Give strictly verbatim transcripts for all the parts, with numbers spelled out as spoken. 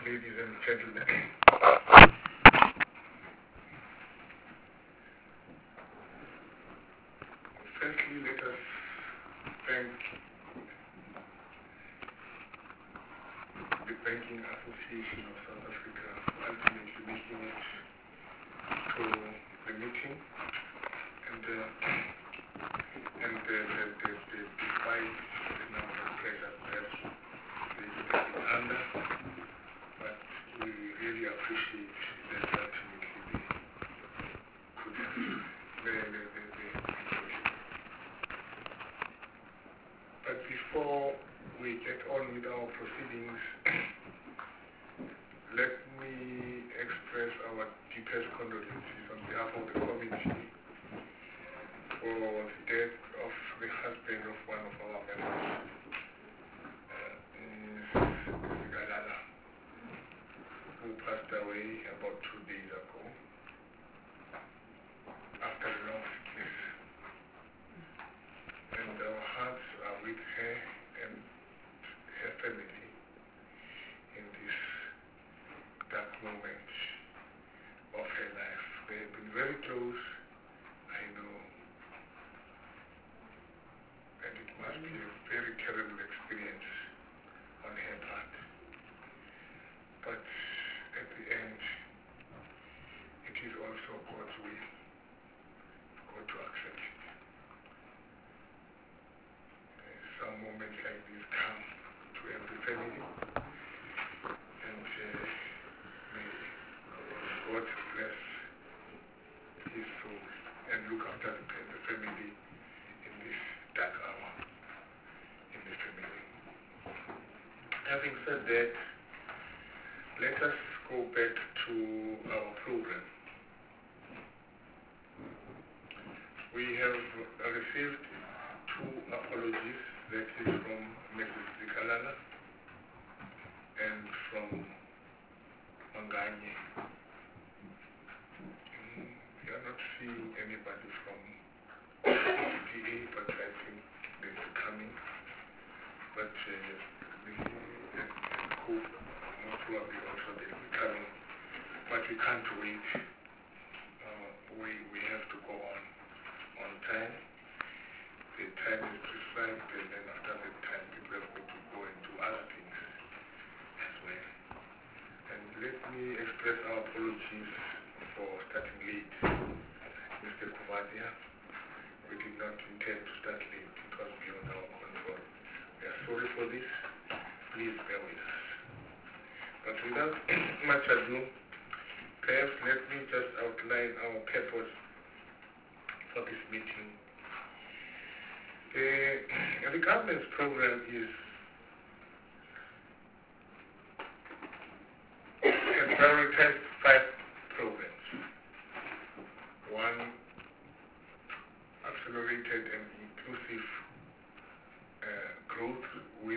ladies and gentlemen. Firstly, let us thank the Banking Association of South Africa for ultimately making it to the meeting, and uh, and uh, that uh, uh, despite the number of pressures that they have been under, but we really appreciate that ultimately they could have the, the, the, the situation. But before we get on with our proceedings, let me express our deepest condolences on behalf of the committee for the death of the husband of one of our members, uh, Missus Galala, who passed away about two days ago after a long sickness. And our hearts are with her and her family in this dark moment of her life. They have been very close, I know, and it must be a very terrible experience on her part. But at the end, it is also God's will for God to accept it. Some moments like this come to every family, and uh, may God bless his soul and look after the, the family in this dark hour in the family. Having said that, let us go back to our program. We have received two apologies, that is from Missus Zikalala and from Manganye. Mm, we are not seeing anybody from P T A, but I think they're coming. But uh, we and, and hope most probably also they will be coming. But we can't wait. Uh, we, we have to go on on time. The time is prescribed, and then after that time, people are going to go into other things as well. And let me express our apologies for starting late. Mister Kuvadia, we did not intend to start late. It was beyond our control. We are sorry for this. Please bear with us. But without much ado, perhaps let me just outline our purpose for this meeting. Uh, the government's program is has prioritized five programs. One, accelerated and inclusive uh, growth with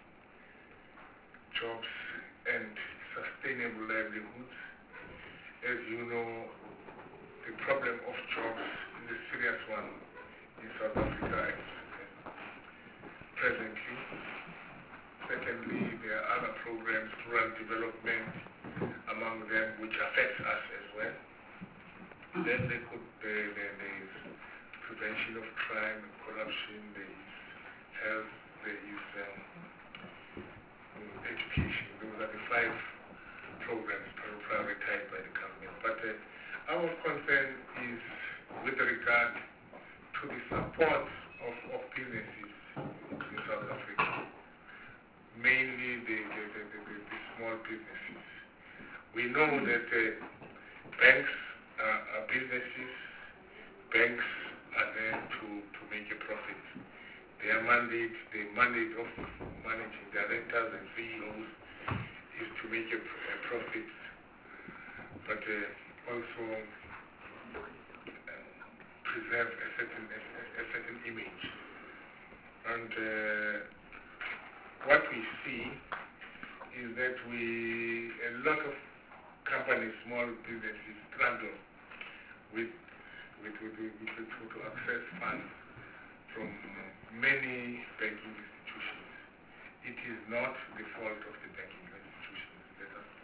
jobs and sustainable livelihoods. As you know, the problem of jobs is a serious one in South Africa presently. Secondly, there are other programs, rural development, among them, which affects us as well. Then they could, there, there, there is prevention of crime and corruption, there is health, there is um, education. Those are the five programs prioritized by the government. But uh, our concern is with regard to the support of, of businesses in South Africa, mainly the, the, the, the, the, the small businesses. We know that uh, banks are, are businesses. Banks are there to, to make a profit. Their mandate, the mandate of managing directors and C E Os is to make a, a profit, but uh, also uh, preserve a certain, a, a certain image. And uh, what we see is that we, a lot of companies, small businesses, struggle with, with, with, with, with to, to access funds from many banking institutions. It is not the fault of the banking institutions. Let us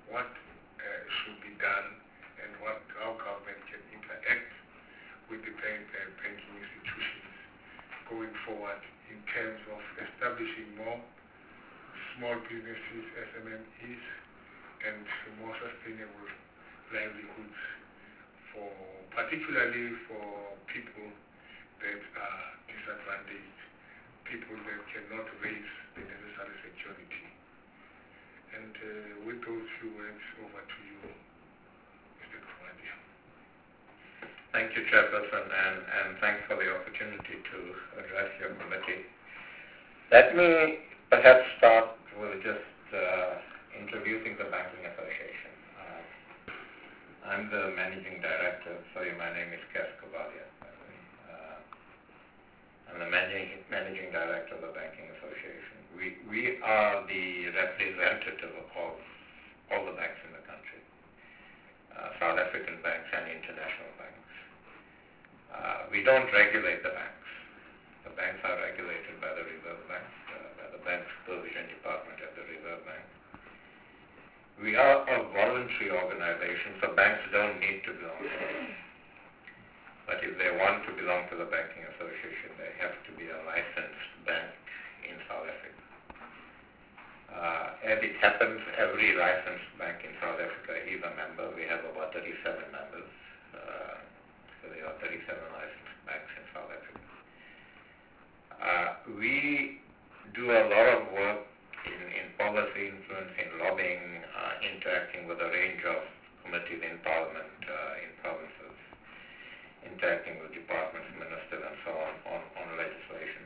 what uh, should be done and what how government can interact with the bank, uh, banking institutions going forward in terms of establishing more small businesses, S M Es, and more sustainable livelihoods for particularly for people that are disadvantaged, people that cannot raise the necessary security. And uh, with those few words, over to you, Mister Kumadia. Thank you, Chairperson, and, and thanks for the opportunity to address your committee. Let me perhaps start with just uh, introducing the Banking Association. Uh, I'm the Managing Director. Sorry, my name is Kes Kubadia. Uh, I'm the Managing, Managing Director of the Banking Association. We, we are the representative of all the banks in the country, uh, South African banks and international banks. Uh, we don't regulate the banks. The banks are regulated by the Reserve Bank, uh, by the Bank Supervision Department at the Reserve Bank. We are a voluntary organization, so banks don't need to belong to us. But if they want to belong to the Banking Association, they have to be a licensed bank in South Africa. Uh, as it happens, every licensed bank in South Africa is a member. We have about thirty-seven members. Uh, so there are thirty-seven licensed banks in South Africa. Uh, we do a lot of work in, in policy influence, in lobbying, uh, interacting with a range of committees in Parliament, uh, in provinces, interacting with departments, ministers, and so on, on, on legislation.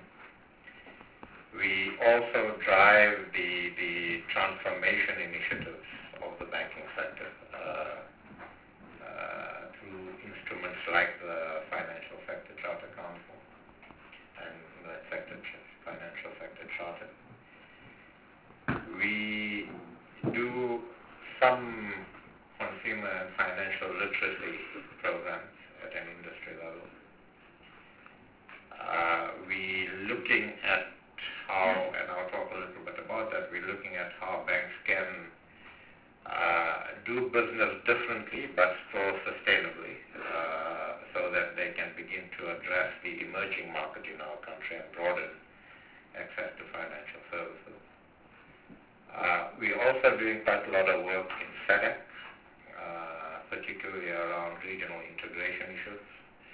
We also drive the, the transformation initiatives of the banking sector uh, uh, through instruments like the Financial Sector Charter Council and the sector, Financial Sector Charter. We do some consumer and financial literacy programs at an industry level. Uh, we looking at how, and I'll talk a little bit about that, we're looking at how banks can uh, do business differently but still sustainably uh, so that they can begin to address the emerging market in our country and broaden access to financial services. Uh, we're also doing quite a lot of work in SADC, uh, particularly around regional integration issues.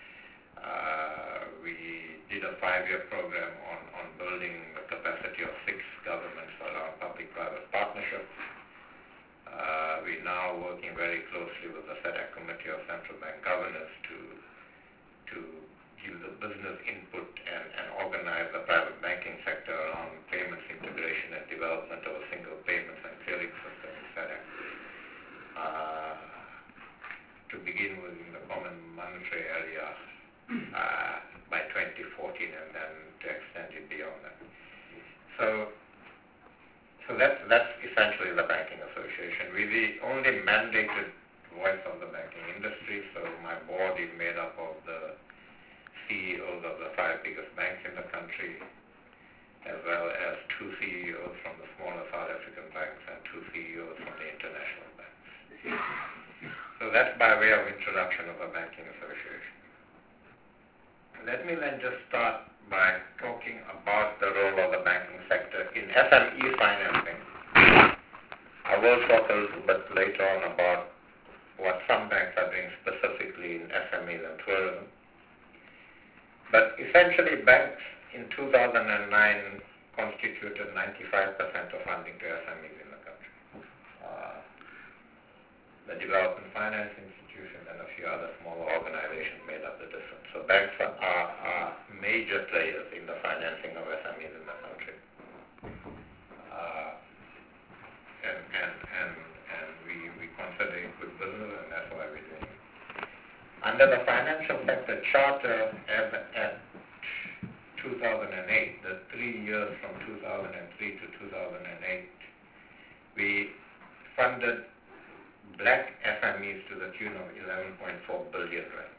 Uh, we did a five-year program on, on building the capacity of six governments around public-private partnerships. Uh, we're now working very closely with the SADC Committee of Central Bank Governors to, to give the business input and, and organize the private banking sector around payments integration and development of a single payments and clearing system in SADC. Uh, to begin with in the common monetary area uh, by twenty fourteen and then to extend it beyond that. So, so that's, that's essentially the Banking Association. We're the only mandated voice of the banking industry, so my board is made up of the C E Os of the five biggest banks in the country, as well as two C E Os from the smaller South African banks and two C E Os from the international banks. So that's by way of introduction of a banking association. Let me then just start by talking about the role of the banking sector in S M E financing. I will talk a little bit later on about what some banks are doing specifically in S M Es and tourism. But essentially, banks in two thousand nine constituted ninety-five percent of funding to S M Es in the country. Uh, the Development Finance Institution and a few other smaller organizations made up the difference. So banks are, are, are major players in the financing of S M Es in the country. Uh, and and, and, and we, we consider it good business, and that's why we're doing it. Under the Financial Sector Charter at, at two thousand eight, the three years from two thousand three to two thousand eight, we funded black S M Es to the tune of eleven point four billion rand.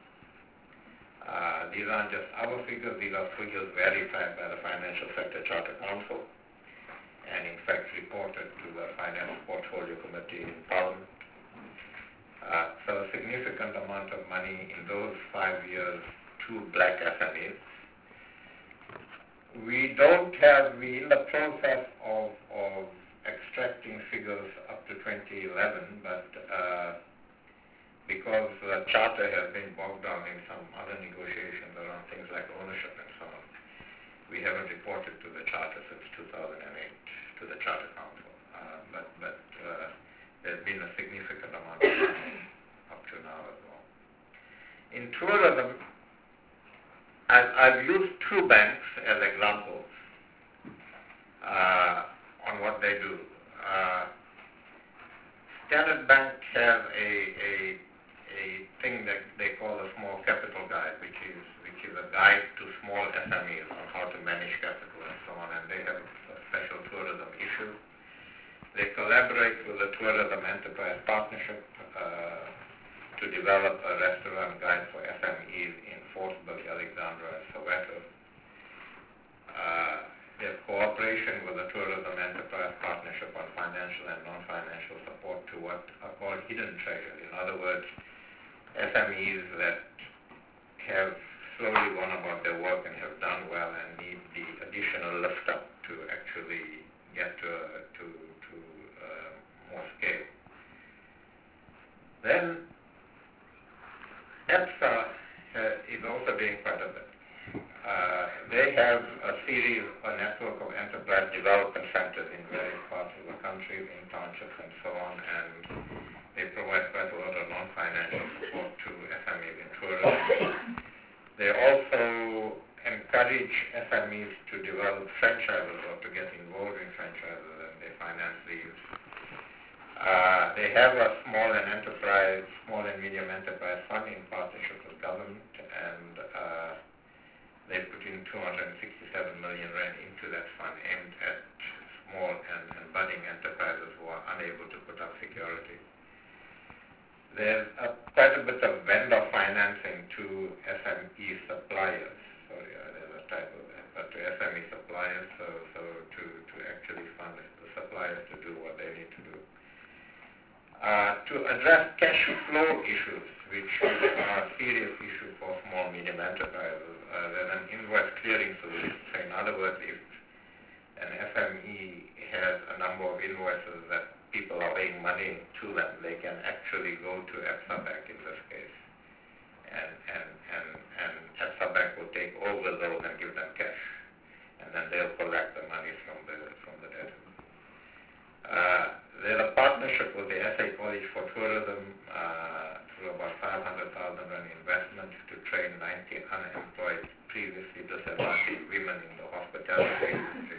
Uh, these aren't just our figures, these are figures verified by the Financial Sector Charter Council. and in fact reported to the Finance Portfolio Committee in Parliament. Uh, so a significant amount of money in those five years to black S M Es. We don't have, we in the process of, of extracting figures up to twenty eleven, but uh, because the charter has been bogged down in some other negotiations around things like ownership and so on, we haven't reported to the charter since two thousand eight, to the Charter Council. Uh, but but uh, there's been a significant amount of money up to now as well. In tourism, I've, I've used two banks as examples uh, on what they do. Uh, Standard Bank has a, a a thing that they call a small capital guide, which is which is a guide to small S M Es on how to manage capital and so on, and they have a special tourism issue. They collaborate with the Tourism Enterprise Partnership uh, to develop a restaurant guide for S M Es in Forcebury, Alexandra, and Soweto. Uh, their cooperation with the Tourism Enterprise Partnership on financial and non-financial support to what are called hidden treasures. In other words, S M Es that have slowly gone about their work and have done well and need the additional lift up to actually get to, to, to uh, more scale. Then EPSA uh, is also doing quite a bit. Uh, they have a series, a network of enterprise development centers in various parts of the country, in townships and so on, and they provide quite a lot of non-financial support to S M Es in tourism. They also encourage S M Es to develop franchises or to get involved in franchises, and they finance these. Uh, they have a small and enterprise, small and medium enterprise fund in partnership with government, and uh, they put in two hundred sixty-seven million rand into that fund aimed at small and, and budding enterprises who are unable to put up security. There's a, quite a bit of vendor financing to S M E suppliers. Sorry, uh, there's a typo there, but to S M E suppliers, so, so to, to actually fund the suppliers to do what they need to do. Uh, to address cash flow issues, which are a serious issue for small medium enterprises, uh, there's an invoice clearing solution. So in other words, if an S M E has a number of invoices that people are paying money to them, they can actually go to EPSA Bank in this case, and and and and EPSA Bank will take over those and give them cash, and then they'll collect the money from the from the debtors. Uh, there's a partnership with the S A College for Tourism uh, through about five hundred thousand rand investment to train ninety unemployed, previously disadvantaged women in the hospitality industry.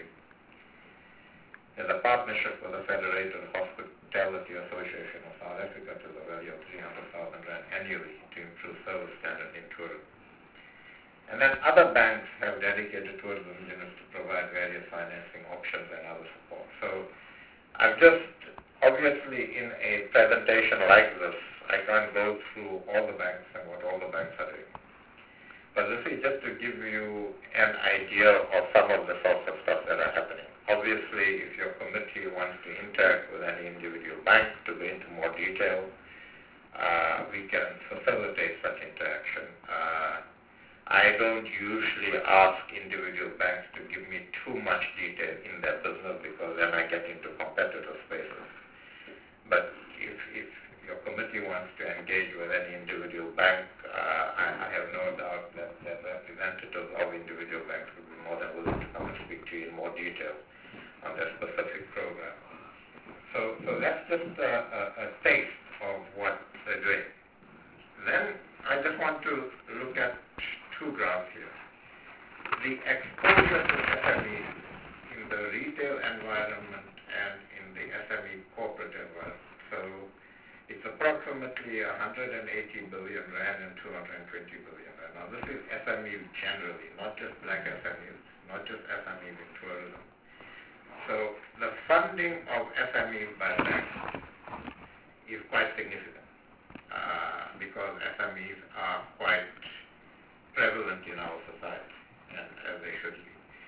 There's a partnership with the Federated Hospitality Association of South Africa to the value of three hundred thousand rand annually to improve service standards in tourism. And then other banks have dedicated tourism units to provide various financing options and other support. So I've just, obviously in a presentation like this, I can't go through all the banks and what all the banks are doing. But this is just to give you an idea of some of the sorts of stuff that are happening. Obviously, if your committee wants to interact with any individual bank to go into more detail, uh, we can facilitate such interaction. Uh, I don't usually ask individual banks to give me too much detail in their business because then I get into competitive spaces. But if, if your committee wants to engage with any individual bank, uh, I, I have no doubt that, that representatives of individual banks will be more than willing to come and speak to you in more detail on their specific program. So, so that's just a, a, a taste of what they're doing. Then I just want to look at two graphs here. The exposure to S M Es in the retail environment and in the S M E corporate environment. So it's approximately one hundred eighty billion rand and two hundred twenty billion rand. Now this is S M Es generally, not just black S M Es, not just S M Es in tourism. So the funding of S M Es by banks is quite significant uh, because S M Es are quite prevalent in our society, and as they should be.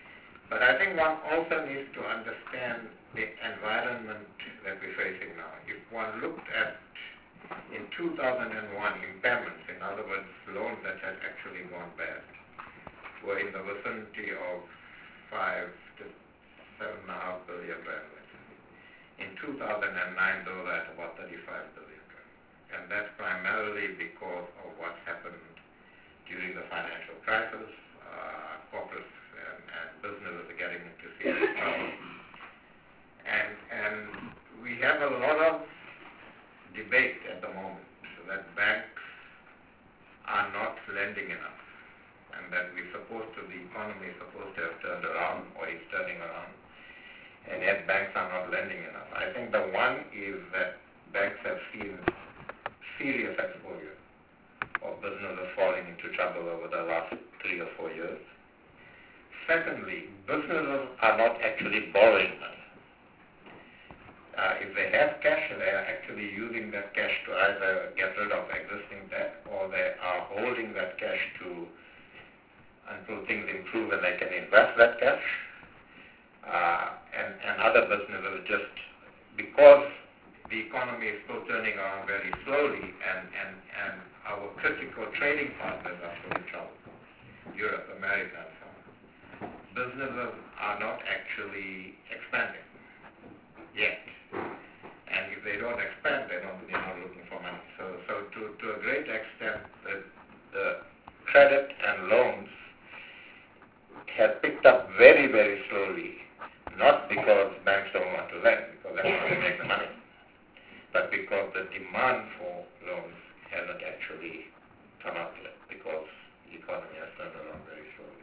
But I think one also needs to understand the environment that we're facing now. If one looked at in two thousand one impairments, in other words, loans that had actually gone bad, were in the vicinity of five to seven and a half billion rand. In two thousand nine, those were at about thirty-five billion rand. And that's primarily because of what happened during the financial crisis. Uh, corporates and, and businesses are getting into serious trouble. And, and we have a lot of debate at the moment that banks are not lending enough, and that we're supposed to, the economy is supposed to have turned around, or is turning around, and yet banks are not lending enough. I think the one is that banks have seen serious exposure of businesses falling into trouble over the last three or four years. Secondly, businesses are not actually borrowing money. Uh, if they have cash, they are actually using that cash to either get rid of existing debt, or they are holding that cash to until things improve and they can invest that cash. Uh, and, and other businesses, just because the economy is still turning around very slowly, and, and, and our critical trading partners are still in trouble, Europe, America, and so on. Businesses are not actually expanding yet. And if they don't expand, they don't, they're not looking for money. So, so to, to a great extent, the, the credit and loans have picked up very, very slowly, not because banks don't want to lend, because that's how they make the money, but because the demand for loans hasn't actually come up yet, because the economy has turned around very slowly.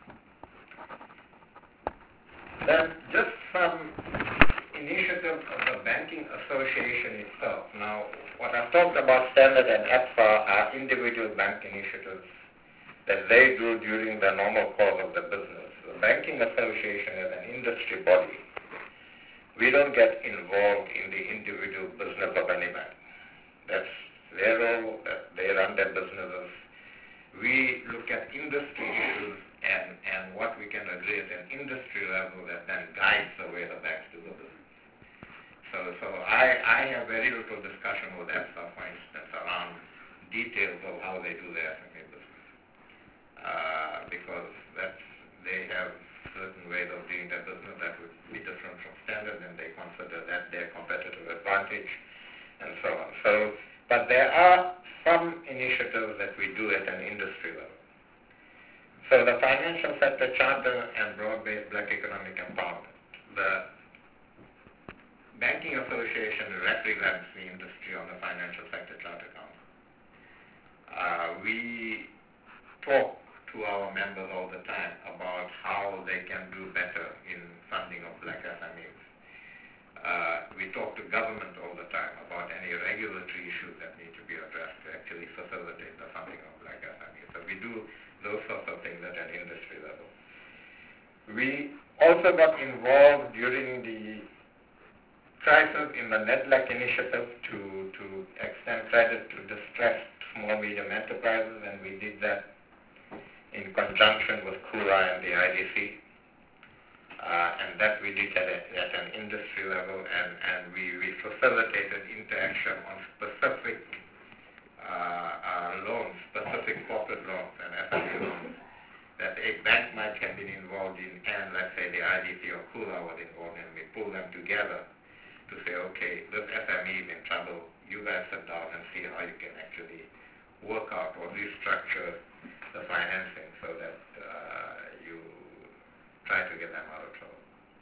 Then just some initiatives of the Banking Association itself. Now, what I've talked about, Standard and A P F A, are individual bank initiatives that they do during the normal course of the business. The Banking Association is an industry body. We don't get involved in the individual business of any bank. That's their role, that they run their businesses. We look at industry issues and, and what we can agree at an industry level that then guides the way the banks do the business. So, so I, I have very little discussion with A P F A, for instance, around details of how they do their S M E business. Uh, because that's, they have certain ways of doing their business that would be different from Standard, and they consider that their competitive advantage, and so on. So, but there are some initiatives that we do at an industry level. So the Financial Sector Charter and Broad-Based Black Economic Empowerment. The Banking Association represents the industry on the Financial Sector Charter Council. Uh, we talk to our members all the time about how they can do better in funding of black S M Es. Uh, we talk to government all the time about any regulatory issues that need to be addressed to actually facilitate the funding of black S M Es. So we do those sorts of things at an industry level. We also got involved during the crisis in the NEDLAC initiative to, to extend credit to distressed small medium enterprises, and we did that in conjunction with Kura and the I D C. Uh, and that we did at, a, at an industry level, and, and we, we facilitated interaction on specific uh, uh, loans, specific corporate loans and S M E loans that a bank might have been involved in, and let's say the I D C or Kura was involved in. We pull them together to say, okay, this S M E is in trouble, you guys sit down and see how you can actually work out or restructure the financing so that uh, you try to get them out of trouble.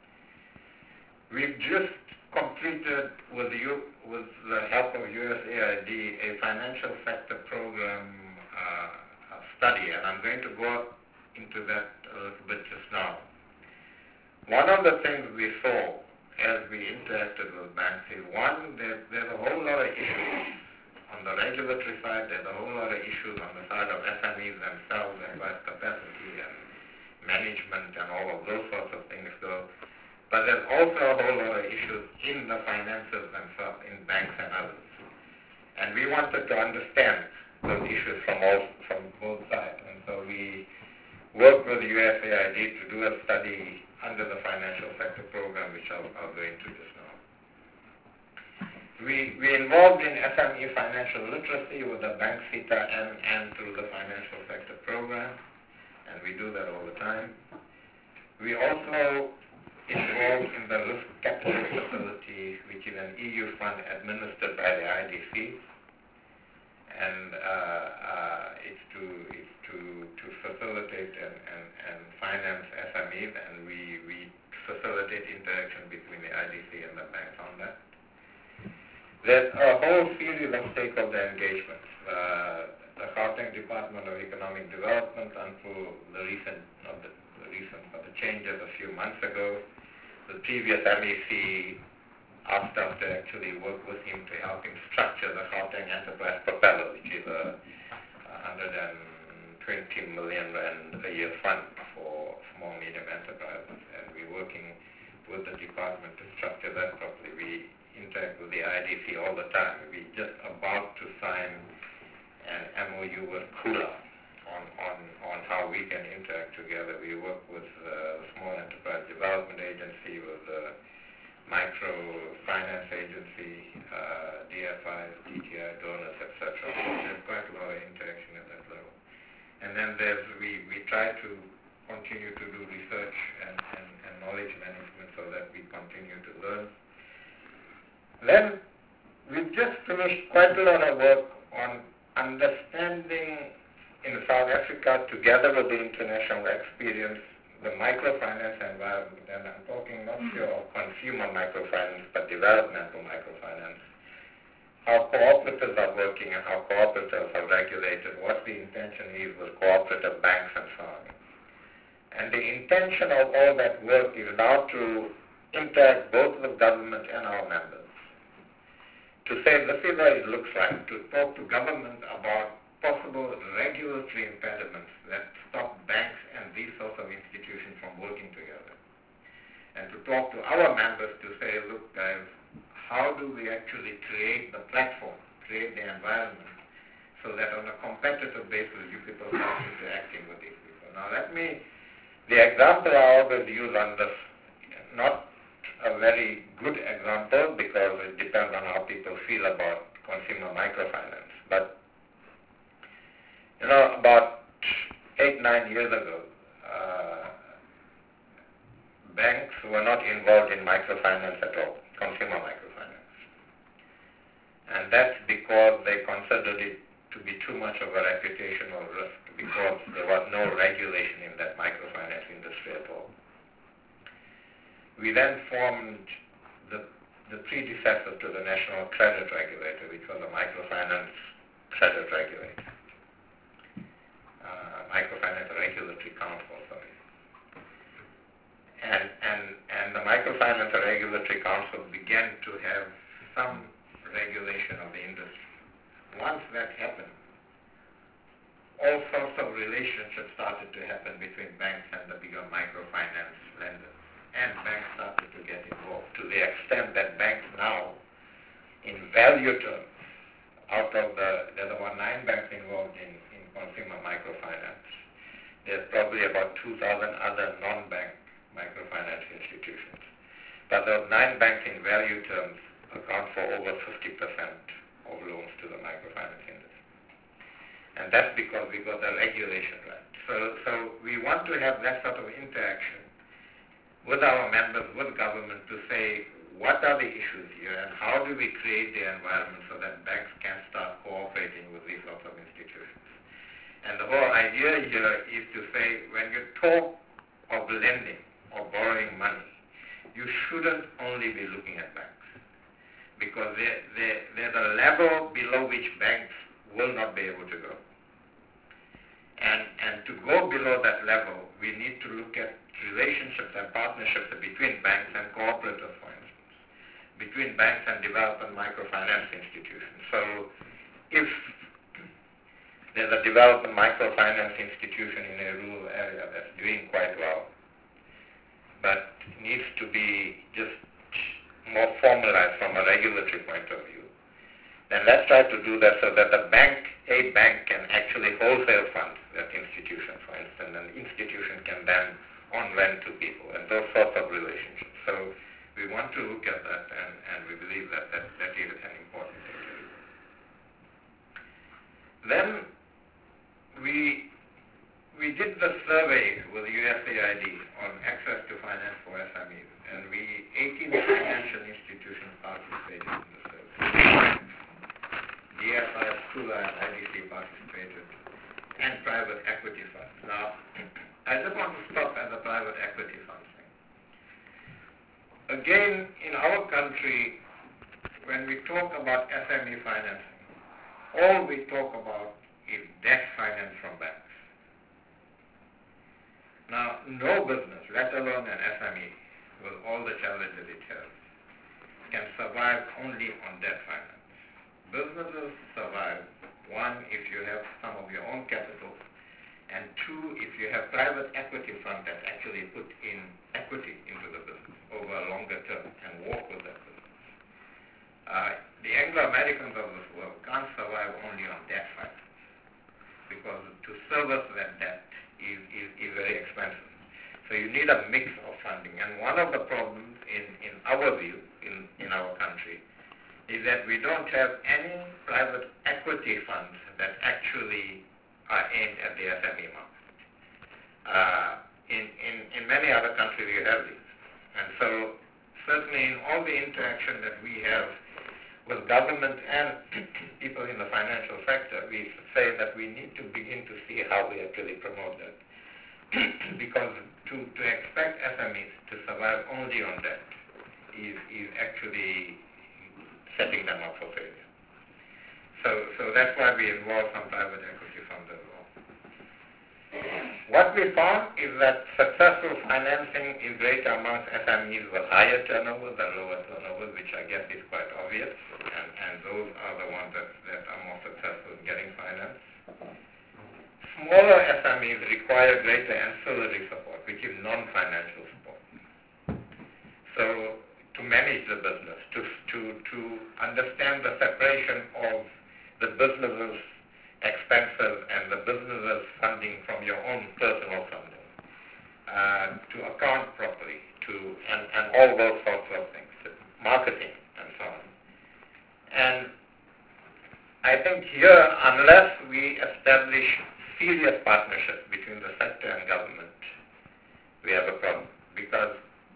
We've just completed with, you, with the help of U S A I D a financial sector program uh, study, and I'm going to go into that a little bit just now. One of the things we saw as we interacted with banks is, one, there, there's a whole lot of issues on the regulatory side, there's a whole lot of issues on the side of S M Es themselves, and about capacity and management and all of those sorts of things. So, but there's also a whole lot of issues in the finances themselves, in banks and others. And we wanted to understand those issues from all, from both sides. And so we worked with U S A I D to do a study under the financial sector program, which I'll, I'll go into just now. We, we involved in S M E financial literacy with the Bank CETA and, and through the financial sector program, and we do that all the time. We also involved in the risk capital facility, which is an E U fund administered by the I D C, and uh, uh, it's to it's to to facilitate and, and, and finance S M Es, and we, we facilitate interaction between the I D C and the banks on that. There's a whole series of stakeholder engagements. Uh, the Gauteng Department of Economic Development, until the recent, not the, the recent, but the changes a few months ago, the previous M E C asked us to actually work with him to help him structure the Gauteng Enterprise Propeller, which is a one hundred twenty million rand a year fund for small medium enterprises, and we're working with the department to structure that properly. We interact with the I D C all the time. We're just about to sign an M O U with Kula on, on, on how we can interact together. We work with the Small Enterprise Development Agency, with the Microfinance Agency, uh, D F Is, D T I donors, et cetera. So there's quite a lot of interaction at that level. And then there's, we, we try to continue to do research and, and, and knowledge management so that we continue to learn. Then we've just finished quite a lot of work on understanding in South Africa, together with the international experience, the microfinance environment, and I'm talking not here of consumer microfinance, but developmental microfinance, how cooperatives are working and how cooperatives are regulated, what the intention is with cooperative banks and so on. And the intention of all that work is now to interact both with government and our members, to say this is what it looks like, to talk to government about possible regulatory impediments that stop banks and these sorts of institutions from working together. And to talk to our members to say, look guys, how do we actually create the platform, create the environment, so that on a competitive basis you people start interacting with these people. Now let me, the example I always use on this, not a very good example because it depends on how people feel about consumer microfinance. But, you know, about eight, nine years ago, uh, banks were not involved in microfinance at all, consumer microfinance. And that's because they considered it to be too much of a reputational risk because there was no regulation in that microfinance industry at all. We then formed the, the predecessor to the National Credit Regulator, which was a microfinance credit regulator, uh, microfinance regulatory council, sorry. And, and, and the microfinance regulatory council began to have some regulation of the industry. Once that happened, all sorts of relationships started to happen between banks and the bigger microfinance lenders. And banks started to get involved to the extent that banks now, in value terms, out of the, there were nine banks involved in, in consumer microfinance. There's probably about two thousand other non-bank microfinance institutions. But those nine banks in value terms account for over fifty percent of loans to the microfinance industry. And that's because we got the regulation right. So, so we want to have that sort of interaction with our members, with government, to say what are the issues here and how do we create the environment so that banks can start cooperating with these sorts of institutions. And the whole idea here is to say when you talk of lending or borrowing money, you shouldn't only be looking at banks because they're, they're, they're the level below which banks will not be able to go. And, and to go below that level, we need to look at relationships and partnerships between banks and cooperatives, for instance, between banks and development microfinance institutions. So if there's a development microfinance institution in a rural area that's doing quite well, but needs to be just more formalized from a regulatory point of view, then let's try to do that so that the bank, a bank can actually wholesale fund that institution, for instance, and the institution can then on rent to people and those sorts of relationships. So we want to look at that, and, and we believe that, that that is an important thing to do. Then we we did the survey with U S A I D on access to finance for S M Es, and we eighteen financial institutions participated in the survey. D F I, Sula, and I D C participated, and private equity funds. Now, I just want to stop at the private equity funds thing. Again, in our country, when we talk about S M E financing, all we talk about is debt finance from banks. Now, no business, let alone an S M E, with all the challenges it has, can survive only on debt finance. Businesses survive, one, if you have some of your own capital, and two, if you have private equity fund that actually put in equity into the business over a longer term and work with that business. Uh, the Anglo-Americans of this world can't survive only on debt finance, because to service that debt is, is, is very expensive. So you need a mix of funding. And one of the problems in, in our view, in, in our country, is that we don't have any private equity funds that actually are aimed at the S M E market. Uh, in, in, in many other countries you have these. And so certainly in all the interaction that we have with government and people in the financial sector, we say that we need to begin to see how we actually promote that. Because to, to expect S M Es to survive only on debt is, is actually setting them up for failure. So, so that's why we involve some private equity funds as well. What we found is that successful financing is greater amongst S M Es with higher turnover than lower turnover, which I guess is quite obvious, and, and those are the ones that, that are more successful in getting finance. Smaller S M Es require greater ancillary support, which is non-financial support. So to manage the business, to, to, to understand the separation of the business's expenses and the business's funding from your own personal funding, uh, to account properly, to and, and all those sorts of things, marketing and so on. And I think here, unless we establish serious partnerships between the sector and government, we have a problem. Because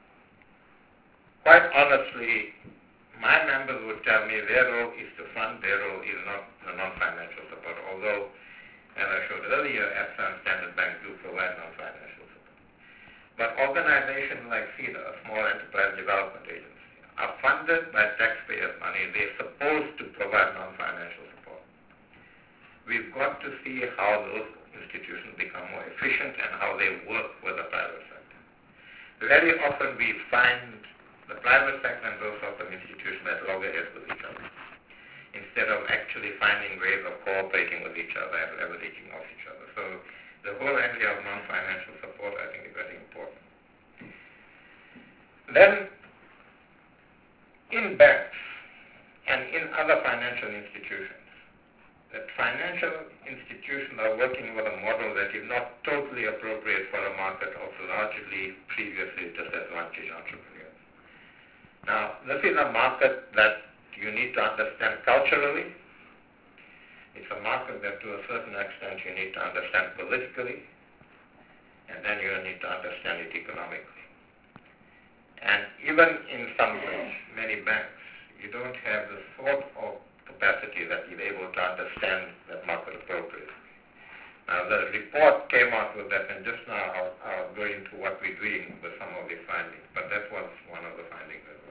quite honestly, my members would tell me their role is to fund, their role is not the non-financial support, although, as I showed earlier, A P S A and Standard Bank do provide non-financial support. But organizations like SEDA, a small enterprise development agency, are funded by taxpayers' money. They're supposed to provide non-financial support. We've got to see how those institutions become more efficient and how they work with the private sector. Very often we find the private sector and those sorts of institutions at loggerheads with each other, instead of actually finding ways of cooperating with each other and leveraging off each other. So the whole area of non-financial support, I think, is very important. Then, in banks and in other financial institutions, that financial institutions are working with a model that is not totally appropriate for a market of largely previously disadvantaged entrepreneurs. Now, this is a market that you need to understand culturally. It's a market that to a certain extent you need to understand politically, and then you need to understand it economically. And even in some ways, many banks, you don't have the sort of capacity that you're able to understand that market appropriately. Now, the report came out with that, and just now I'll, I'll go into what we're doing with some of the findings, but that was one of the findings as well.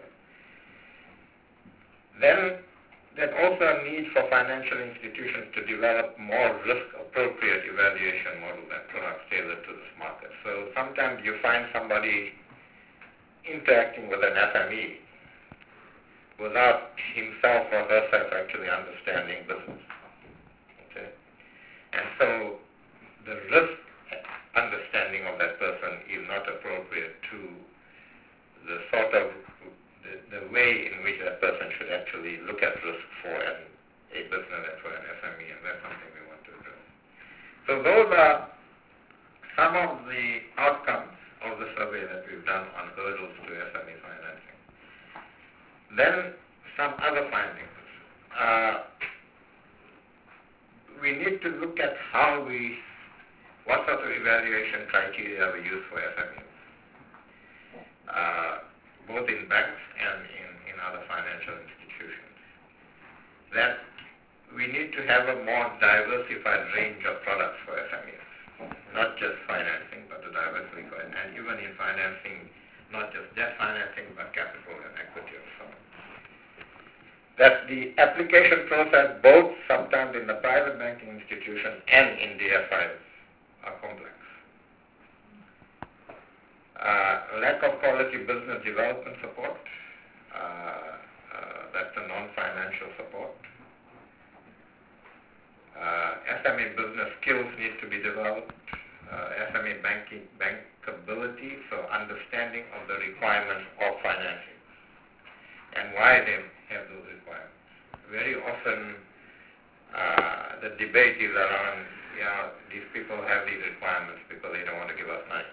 Then there's also a need for financial institutions to develop more risk-appropriate evaluation models and products tailored to this market. So sometimes you find somebody interacting with an S M E without himself or herself actually understanding business. Okay? And so the risk understanding of that person is not appropriate to the sort of The, the way in which that person should actually look at risk for an, a business and for an S M E, and that's something we want to address. So those are some of the outcomes of done on hurdles to S M E financing. Then some other findings. Uh, we need to look at how we, what sort of evaluation criteria we use for S M Es, uh, both in banks and in, in other financial institutions. That we need to have a more diversified range of products for S M Es, not just financing, but a diversified, and even in financing, not just debt financing, but capital and equity and so on. That the application process, both sometimes in the private banking institutions and in D F Is, are complex. Uh, lack of quality business development support, uh, uh, that's the non-financial support. Uh, S M E business skills need to be developed. Uh, S M E banking, bankability, so understanding of the requirements of financing and why they have those requirements. Very often uh, the debate is around, you know, these people have these requirements because they don't want to give us money.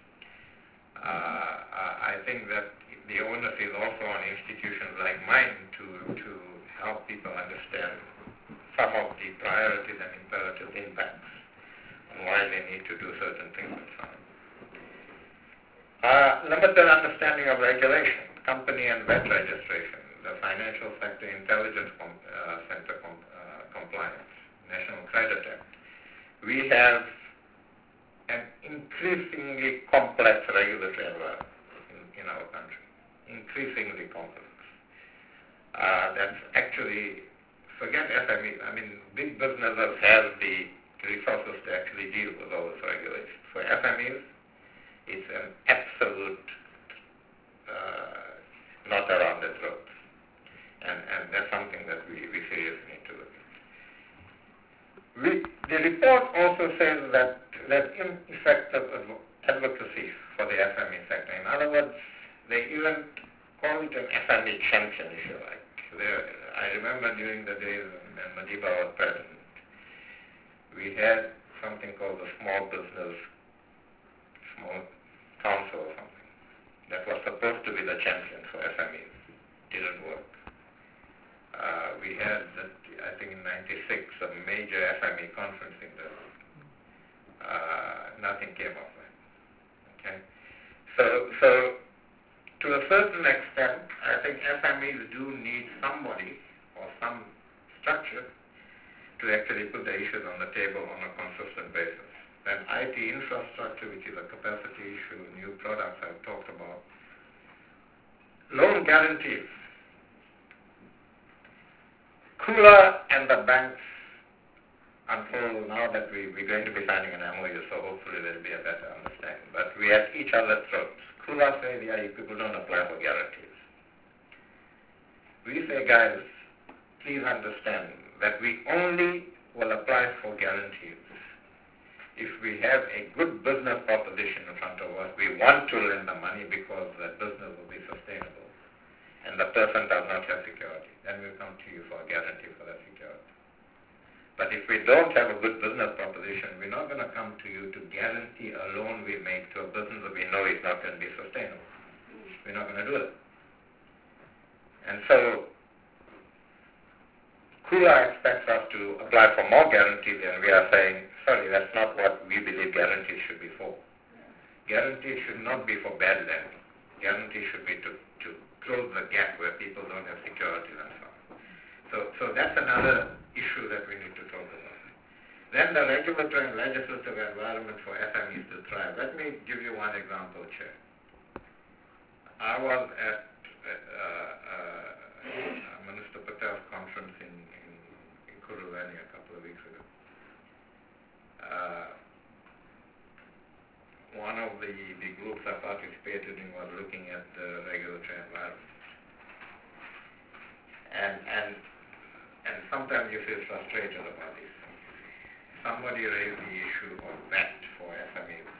Uh, I think that the onus is also on institutions like mine to, to help people understand some of the priorities and imperative impacts and why they need to do certain things and so on. Uh, limited understanding of regulation, company and V E T registration, the Financial Sector Intelligence com, uh, Center com, uh, Compliance, National Credit Act. We have an increasingly complex regulatory environment in, in our country, increasingly complex. Uh, that's actually, forget S M Es, I mean, big businesses have the resources to actually deal with all this regulation. For S M Es, it's an absolute uh, not around the throat. And, and that's something that we, we seriously need to look at. We, the report also says that there's ineffective advocacy for the S M E sector. In other words, they even call it an S M E champion, if you like. There, I remember during the days when Madiba was president, we had something called the Small Business Small Council or something that was supposed to be the champion for S M Es. Didn't work. Uh, we had, that, I think in ninety-six, a major S M E conference in the, uh, nothing came of it. Okay? So, so, to a certain extent, I think S M Es do need somebody or some structure to actually put the issues on the table on a consistent basis. Then I T infrastructure, which is a capacity issue, new products I've talked about. Loan guarantees. Kula and the banks, until now that we, we're going to be signing an M O U, so hopefully there'll be a better understanding. But we at each other's throats. Kula say, yeah, you people don't apply for guarantees. We say, guys, please understand that we only will apply for guarantees if we have a good business proposition in front of us. We want to lend the money because that business will be sustainable and the person does not have security. Then we'll come to you for a guarantee for that security. But if we don't have a good business proposition, we're not going to come to you to guarantee a loan we make to a business that we know is not going to be sustainable. We're not going to do it. And so Kula expects us to apply for more guarantees, and we are saying, sorry, that's not what we believe guarantees should be for. Guarantees should not be for bad lending. Guarantees should be to, to close the gap where people don't have security and so on. So, so that's another issue that we need to talk about. Then the regulatory and legislative environment for S M Es to thrive. Let me give you one example, Chair. I was at uh, uh, Minister Patel's conference in, in, in Kuruvani a couple of weeks ago. Uh, one of the, the groups I participated in was looking at the regulatory environment. And, and, and sometimes you feel frustrated about these things. Somebody raised the issue of V A T for S M Es.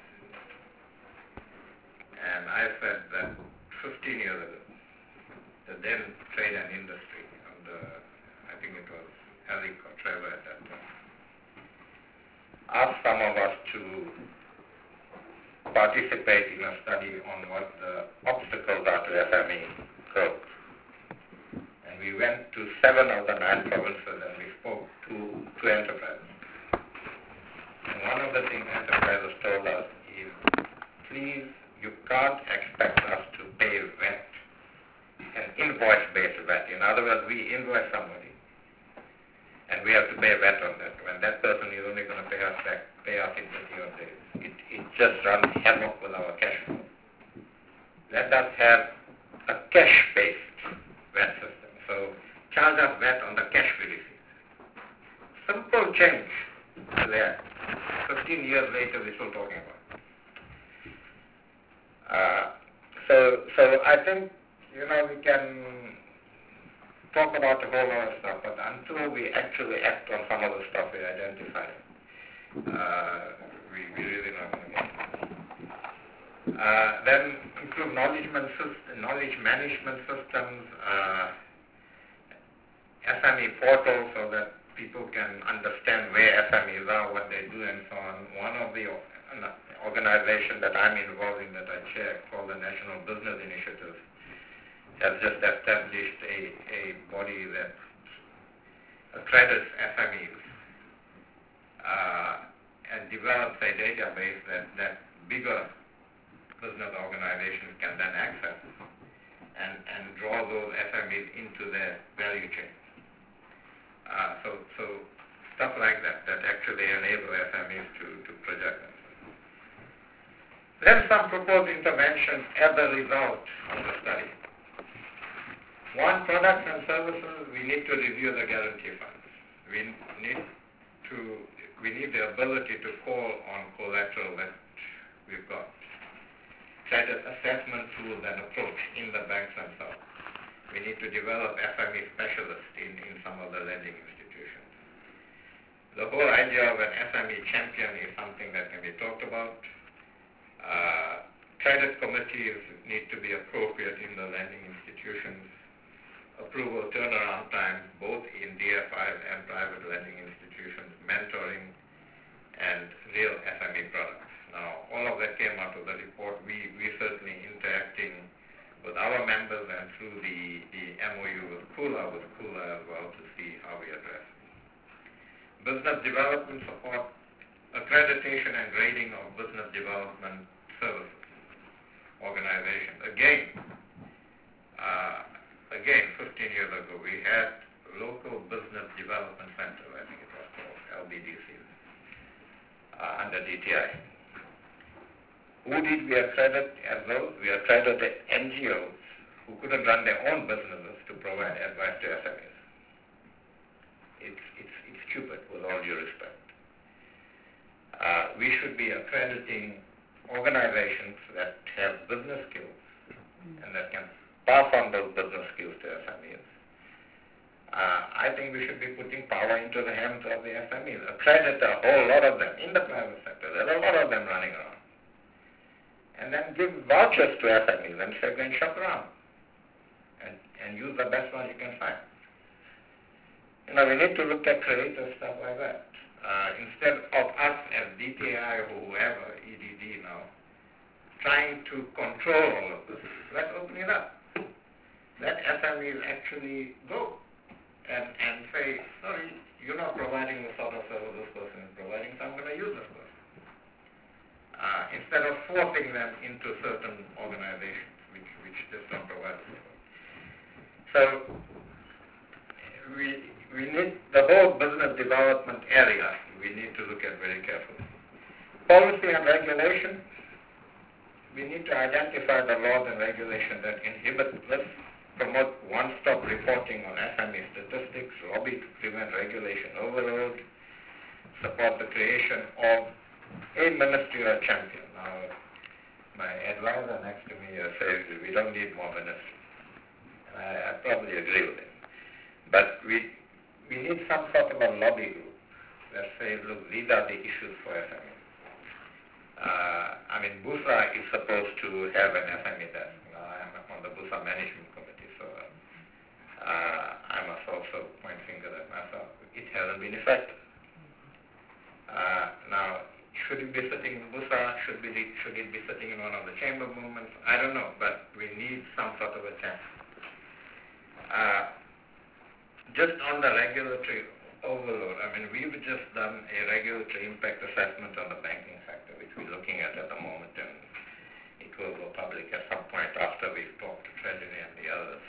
And I said that fifteen years ago, the then trade and industry, and uh, I think it was Eric or Trevor at that time, asked some of us to participate in a study on what the obstacles are to S M E growth. And we went to seven of the nine provinces and we spoke to, to enterprises. And one of the things enterprises told us is, please, you can't expect us to pay V A T, an invoice-based V A T. In other words, we invoice somebody and we have to pay V A T on that. When that person is only going to pay us back, pay us in thirty odd days. It, it just runs havoc with our cash flow. Let us have a cash-based V A T system. So charge us V A T on the cash we receive. Simple change there. Fifteen years later, we're still talking about. Uh, so, so I think, you know, we can talk about a whole lot of stuff, but until we actually act on some of the stuff we identify, uh, we, we really not going to get it. Uh, then improve knowledge, knowledge management systems, uh, S M E portals so that people can understand where S M Es are, what they do, and so on. One of the organizations that I'm involved in, that I chair, called the National Business Initiative, has just established a, a body that accredits S M Es uh, and develops a database that, that bigger business organizations can then access and, and draw those S M Es into their value chain. Uh, so, so stuff like that, that actually enable S M Es to, to project themselves. Then some proposed interventions as a result of the study. One, products and services, we need to review the guarantee funds. We need to, we need the ability to call on collateral that we've got. Credit assessment tools and approach in the banks themselves. We need to develop S M E specialists in, in some of the lending institutions. The whole idea of an S M E champion is something that can be talked about. Uh, credit committees need to be appropriate in the lending institutions. Approval turnaround times, both in D F Is and private lending institutions, mentoring, and real S M E products. Now, all of that came out of the report. We, we certainly interacting with our members and through the, the M O U with KULA, with KULA as well, to see how we address it. Business development support, accreditation and grading of business development services organizations. Again, uh, again, fifteen years ago, we had local business development center, I think it was called, L B D C, uh, under D T I. Who did we accredit as those? We accredited N G Os who couldn't run their own businesses to provide advice to S M Es. It's, it's, it's stupid, with all due respect. Uh, we should be accrediting organizations that have business skills and that can pass on those business skills to S M Es. Uh, I think we should be putting power into the hands of the S M Es. Accredit a whole lot of them in the private sector. There are a lot of them running around. And then give vouchers to S M Es and say, go and shop around and, and use the best one you can find. You know, we need to look at creative stuff like that. Uh, instead of us as D T I or whoever, E D D now, trying to control all of this, let's open it up. Let S M Es actually go and, and say, sorry, you're not providing the sort of service this person is providing, so I'm going to use this person. Uh, instead of forcing them into certain organizations which, which just don't provide support. So we, we need the whole business development area we need to look at very carefully. Policy and regulation, we need to identify the laws and regulations that inhibit this, promote one-stop reporting on S M E statistics, lobby to prevent regulation overload, support the creation of a ministerial champion. Now, my advisor next to me uh, says we don't need more ministers. And I, I probably agree with him. But we, we need some sort of a lobby group that says, look, these are the issues for S M E. Uh, I mean, BUSA is supposed to have an S M E desk. Now, I'm on the BUSA management committee, so uh, I must also point finger at myself. It hasn't been effective. Uh, now, should it be sitting in Busa? Should, be, should it be sitting in one of the chamber movements? I don't know, but we need some sort of a chance. Uh, just on the regulatory overload, I mean, we've just done a regulatory impact assessment on the banking sector, which we're looking at at the moment, and it will go public at some point after we've talked to Treasury and the others.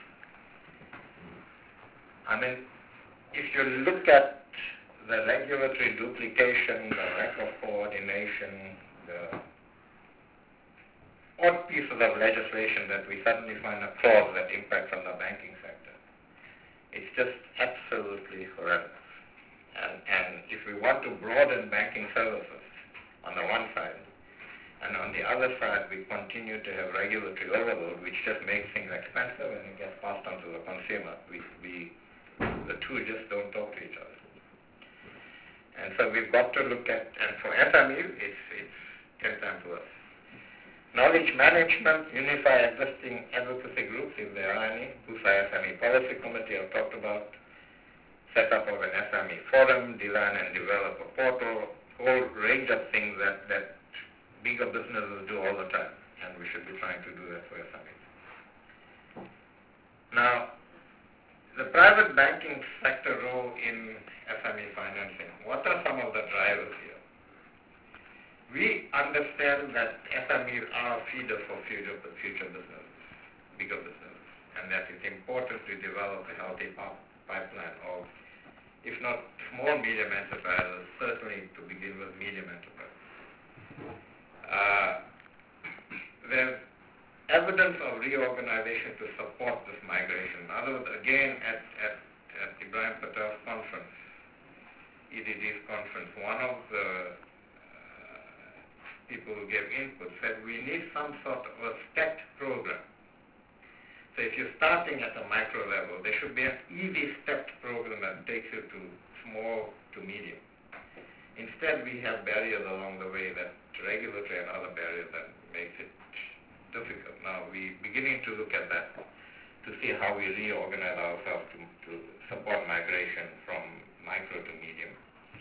I mean, if you look at the regulatory duplication, the lack of coordination, the odd pieces of legislation that we suddenly find a clause that impacts on the banking sector, it's just absolutely horrendous. And, and if we want to broaden banking services on the one side, and on the other side we continue to have regulatory overload, which just makes things expensive and it gets passed on to the consumer, we, we, the two just don't talk to each other. And so we've got to look at, and for S M E, it's, it's ten times worse. Knowledge management, unify existing advocacy groups if there are any. Busa S M E Policy Committee I've talked about. Set up of an S M E forum, design and develop a portal, whole range of things that, that bigger businesses do all the time, and we should be trying to do that for S M Es. Now, the private banking sector role in S M E financing, what are some of the drivers here? We understand that S M Es are feeders for future, future businesses, bigger businesses, and that it's important to develop a healthy pipeline of, if not small, medium enterprises, certainly to begin with medium enterprises. Uh, there's evidence of reorganization to support this migration. In other words, again, at, at, at Ibrahim Patel's conference, E D D's conference, one of the people who gave input said we need some sort of a stepped program. So if you're starting at a micro level, there should be an easy stepped program that takes you to small to medium. Instead, we have barriers along the way, that regulatory and other barriers that makes it difficult. Now, we're beginning to look at that to see how we reorganize ourselves to, to support migration from micro to medium.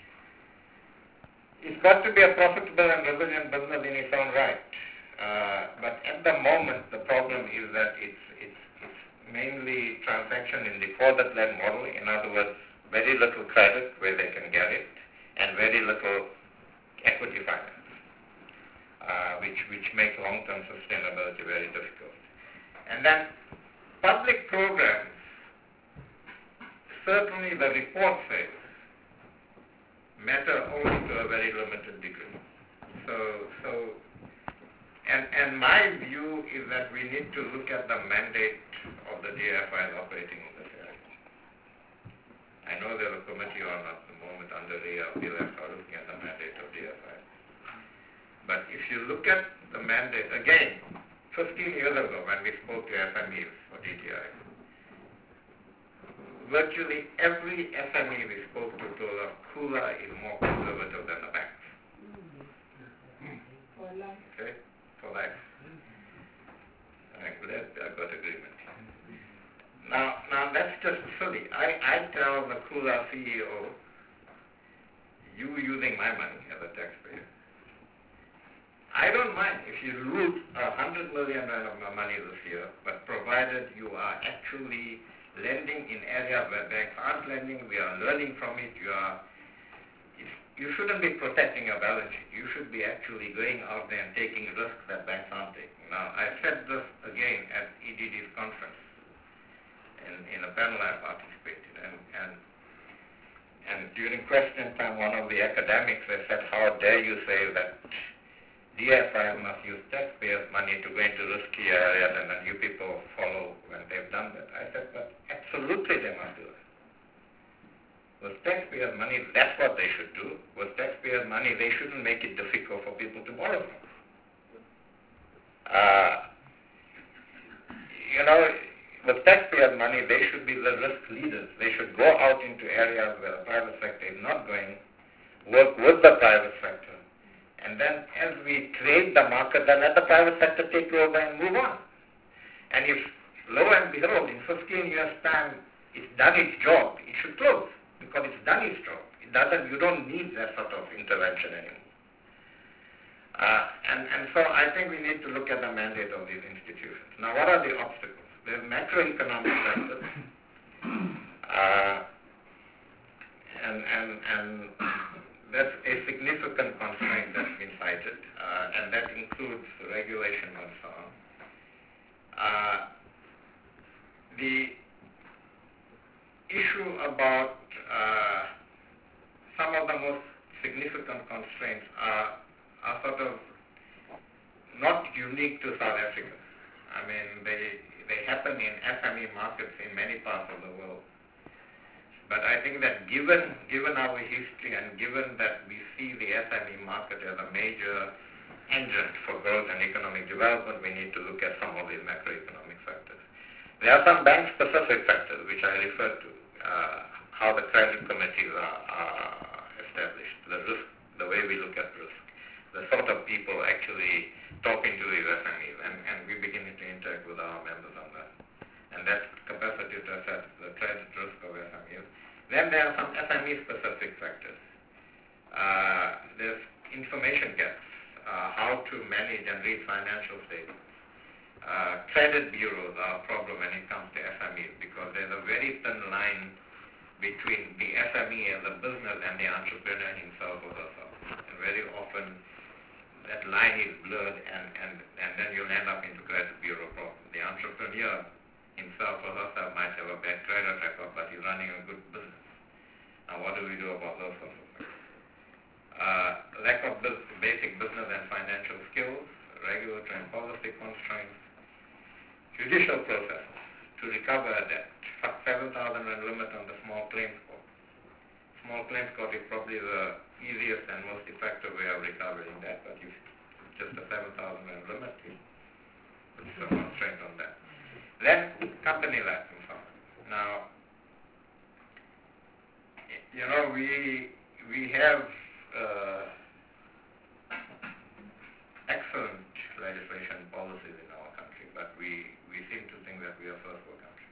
It's got to be a profitable and resilient business in its own right. Uh, but at the moment, the problem is that it's, it's, it's mainly transaction in deposit-led model. In other words, very little credit where they can get it, and very little equity finance, uh, which, which makes long-term sustainability very difficult. And then public programs, certainly the report says, matter only to a very limited degree. So, so and, and my view is that we need to look at the mandate of the D F Is operating in this area. I know there's a committee on at the moment under the D F I looking at the mandate of D F I. But if you look at the mandate, again, fifteen years ago when we spoke to S M Es for D T I, virtually every S M E we spoke to told us Kula is more conservative than the banks. For life. Okay? For life. I'm glad I got agreement. Now, now that's just silly. I, I tell the Kula C E O, you using my money as a taxpayer, I don't mind if you lose a hundred million of my money this year, but provided you are actually lending in areas where banks aren't lending, we are learning from it, you are, you shouldn't be protecting your balance sheet. You should be actually going out there and taking risks that banks aren't taking. Now, I said this again at E D D's conference, in, in a panel I participated, and, and, and during question time, one of the academics, they said, how dare you say that D F I must use taxpayers' money to go into risky areas and then you people follow when they've done that. I said, but absolutely they must do it. With taxpayers' money, that's what they should do. With taxpayers' money, they shouldn't make it difficult for people to borrow from. Uh, you know, with taxpayers' money, they should be the risk leaders. They should go out into areas where the private sector is not going, work with the private sector. And then as we create the market, then let the private sector take over and move on. And if, lo and behold, in fifteen years' time, it's done its job, it should close, because it's done its job. It doesn't, you don't need that sort of intervention anymore. Uh, and, and so I think we need to look at the mandate of these institutions. Now, what are the obstacles? There's macroeconomic factors, uh, and, and, and that's a significant constraint that's been cited, uh, and that includes regulation and so on. Uh, the issue about uh, some of the most significant constraints are, are sort of not unique to South Africa. I mean, they, they happen in S M E markets in many parts of the world. But I think that given, given our history and given that we see the S M E market as a major engine for growth and economic development, we need to look at some of these macroeconomic factors. There are some bank-specific factors which I referred to, uh, how the credit committees are, are established, the risk, the way we look at risk, the sort of people actually talking to these S M Es, and, and we beginning to interact with our members on that. And that capacity to assess the credit risk of S M Es. Then there are some S M E-specific factors. Uh, there's information gaps, uh, how to manage and read financial statements. Uh, credit bureaus are a problem when it comes to S M Es because there's a very thin line between the S M E as a business and the entrepreneur himself or herself. And very often that line is blurred, and, and, and then you'll end up into credit bureau problem. The entrepreneur himself or herself might have a bad credit record, but he's running a good business. Now, what do we do about those sorts of things? Uh, lack of bu- basic business and financial skills, regulatory and policy constraints, judicial processes to recover a debt. seven thousand rand limit on the small claims court. Small claims court is probably the easiest and most effective way of recovering debt, but you just a seven thousand rand limit, it's a constraint on that. Then company license. Now, you know, we we have uh, excellent legislation policies in our country, but we, we seem to think that we are first world country.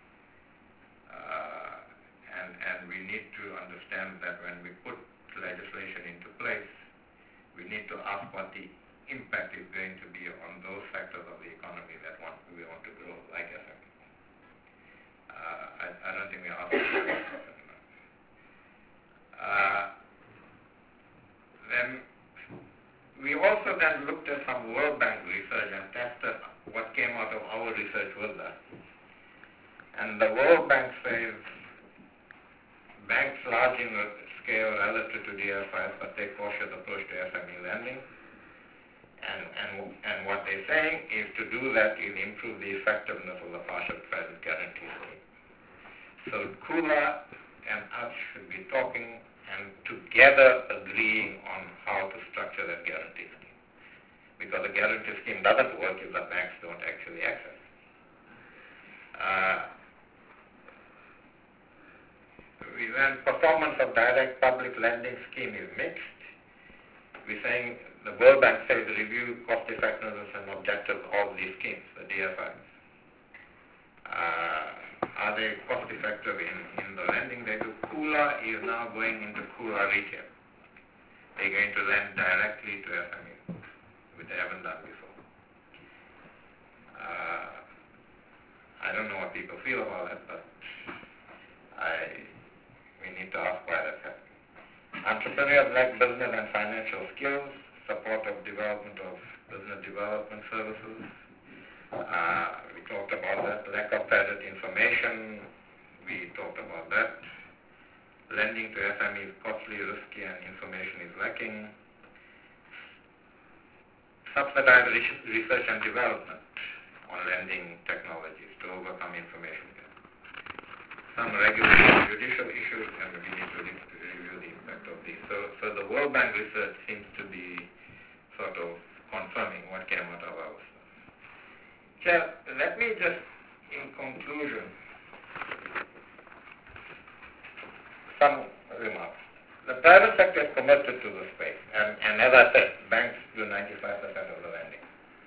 Uh, and, and we need to understand that when we put legislation into place, we need to ask what the impact is going to be on those sectors of the economy that want, we want to grow, like S M Es. Uh, I, I don't think we are asking that enough. Uh, then we also then looked at some World Bank research and tested what came out of our research with that. And the World Bank says banks large in scale relative to D F Is but take cautious approach to S M E lending. And, and, and what they're saying is to do that is improve the effectiveness of the partial credit guarantee scheme. So Kula and us should be talking and together agreeing on how to structure that guarantee scheme. Because the guarantee scheme doesn't work if the banks don't actually access it. Uh, we then performance of direct public lending scheme is mixed. We're saying the World Bank says review cost effectiveness and objectives of these schemes, the D F Is. Uh, are they cost effective in, in the lending they do? Kula is now going into Kula retail. They're going to lend directly to S M Es, which they haven't done before. Uh, I don't know what people feel about it, but I we need to ask why that's happening. Entrepreneurs lack business and financial skills, support of development of business development services. Uh, we talked about that. Lack of credit information, we talked about that. Lending to S M Es is costly, risky, and information is lacking. Subsidized research and development on lending technologies to overcome information gap. Some regulatory and judicial issues, and we need to review the impact of these. So, so the World Bank research seems to be sort of confirming what came out of our stuff. Chair, let me just, in conclusion, some remarks. The private sector is committed to the space, and, and as I said, banks do ninety-five percent of the lending.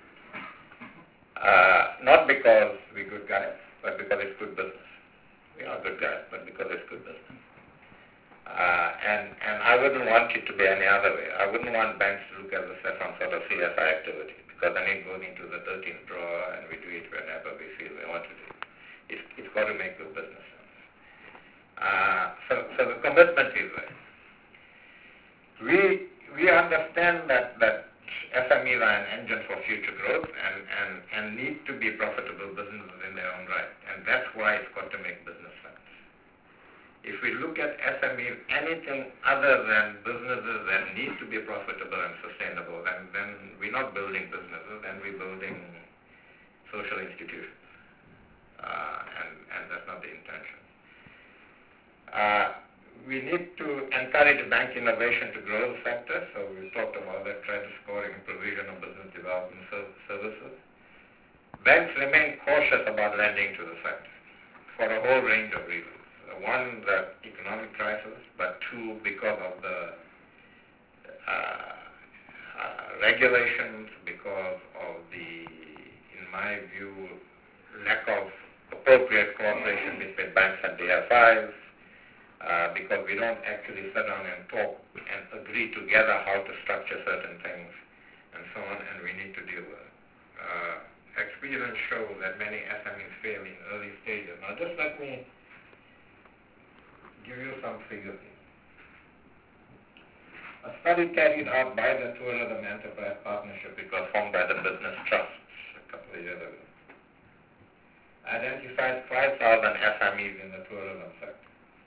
Uh, not because we're good guys, but because it's good business. We are good guys, but because it's good business. Uh, and, and I I wouldn't want it to be any other way. I wouldn't want banks to look at this as some sort of C S I activity, because then it goes into the thirteenth drawer and we do it whenever we feel we want to do it. It's, it's got to make good business sense. Uh, so, so the commitment is there. We, we understand that, that S M Es are an engine for future growth and, and, and need to be profitable businesses in their own right, and that's why it's got to make business sense. If we look at S M Es, anything other than businesses that need to be profitable and sustainable, then, then we're not building businesses, then we're building social institutions. Uh, and, and that's not the intention. Uh, we need to encourage bank innovation to grow the sector, so we talked about that, credit scoring, provision of business development services. Banks remain cautious about lending to the sector for a whole range of reasons. One, the economic crisis, but two, because of the uh, uh, regulations, because of the, in my view, lack of appropriate cooperation between banks and D F Is, uh, because we don't actually sit down and talk and agree together how to structure certain things, and so on, and we need to deal with it. Uh, experience shows that many S M Es fail in early stages. Now, just let me give you some figures here. A study carried out by the Tourism Enterprise Partnership, it was formed by the Business Trusts a couple of years ago, identified five thousand S M Es in the tourism sector.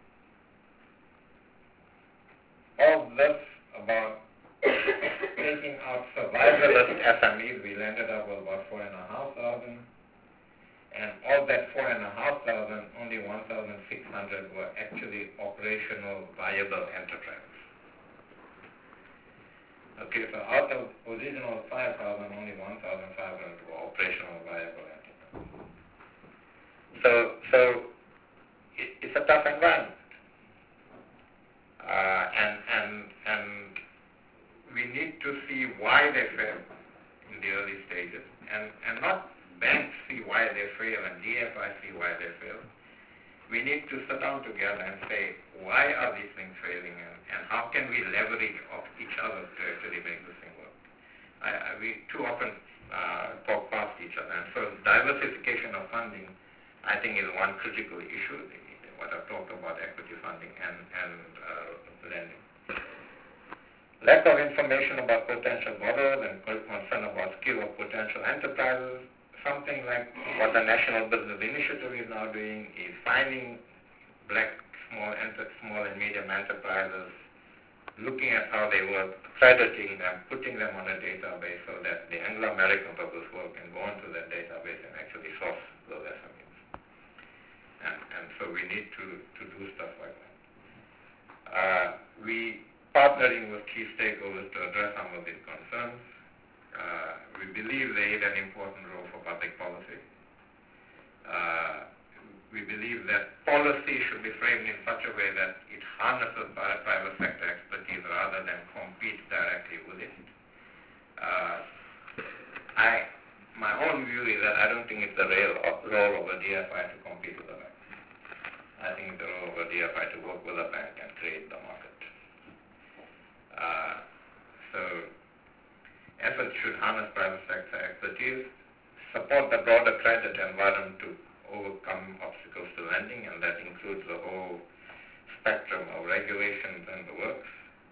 Of this, about taking out survivalist S M Es, we landed up with about four and a half thousand. And of that four and a half thousand, only one thousand six hundred were actually operational, viable enterprises. Okay, so out of original five thousand, only one thousand five hundred were operational, viable enterprises. So, so it, it's a tough environment, uh, and and and we need to see why they fail in the early stages, and and not banks see why they fail and D F I see why they fail. We need to sit down together and say, why are these things failing, and, and how can we leverage off each other to actually make this thing work? I, I, we too often uh, talk past each other, and so diversification of funding, I think, is one critical issue, what I've talked about, equity funding and, and uh, lending. Lack of information about potential borrowers and concern about skill of potential enterprises. Something like what the National Business Initiative is now doing is finding black small, enter, small and medium enterprises, looking at how they work, accrediting them, putting them on a database so that the Anglo-Americans of this world can go onto that database and actually source those S M Es. And, and so we need to, to do stuff like that. Uh, we partnering with key stakeholders to address some of these concerns. Uh, we believe they have an important role for public policy. Uh, we believe that policy should be framed in such a way that it harnesses private sector expertise rather than competes directly with it. Uh, I, my own view is that I don't think it's the real role of a D F I to compete with a bank. I think it's the role of a D F I to work with a bank and create the market. Uh, so efforts should harness private sector expertise, support the broader credit environment to overcome obstacles to lending, and that includes the whole spectrum of regulations and the works,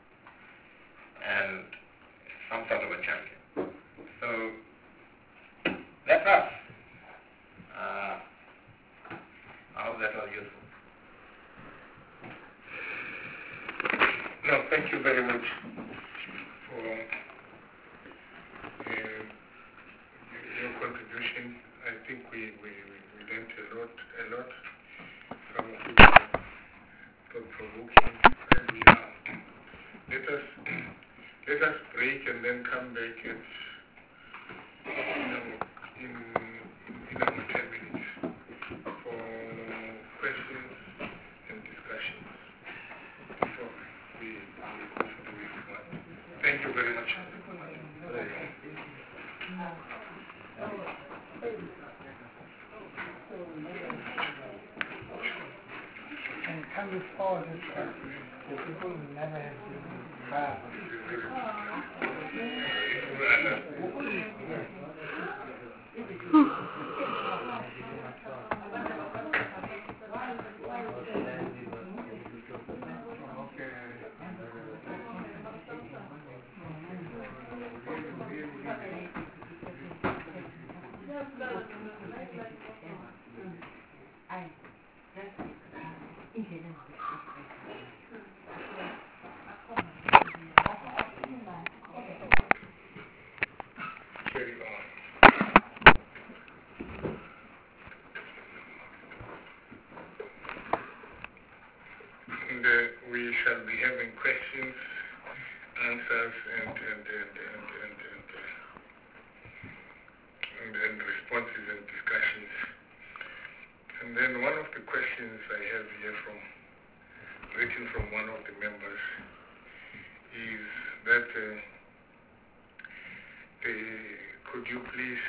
and some sort of a champion. So that's us. Uh, I hope that was useful. No, thank you very much for uh, your contribution. I think we, we, we learned a lot, a lot. Some of it was thought-provoking. And we are. Let us, let us break and then come back at, in, in, in about ten minutes for questions and discussions before we, we go for the week one. Thank you very much. And can we forward this? The people never have to buy. We shall be having questions, answers, and and and and and, and, uh, and, and responses and discussions. And then one of the questions I have here from written from one of the members is that uh, uh, could you please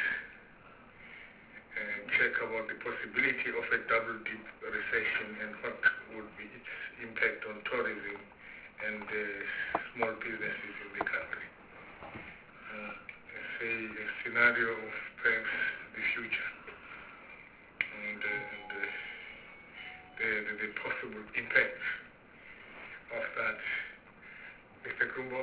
uh, check about the possibility of a double dip recession and what would be its impact on tourism and uh, small businesses in the country. Uh, say a scenario of perhaps the future and, uh, and uh, the, the, the possible impact of that. Mister Kumbo.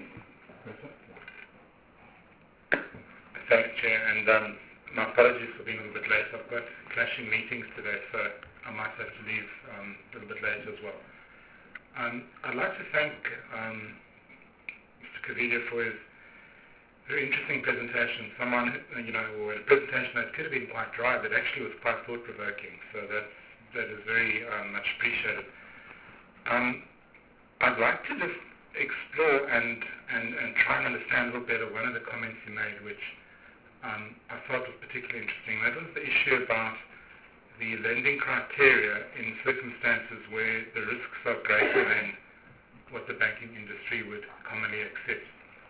Thanks, Chair, and um, my apologies for being a little bit late. I've got clashing meetings today, so I might have to leave um, a little bit later as well. Um, I'd like to thank um, Mister Kavida for his very interesting presentation. Someone, you know, or a presentation that could have been quite dry, but actually was quite thought-provoking. So that's, that is very um, much appreciated. Um, I'd like to just explore and, and, and try and understand a little better one of the comments you made, which um, I thought was particularly interesting. That was the issue about the lending criteria in circumstances where the risks are greater than what the banking industry would commonly accept.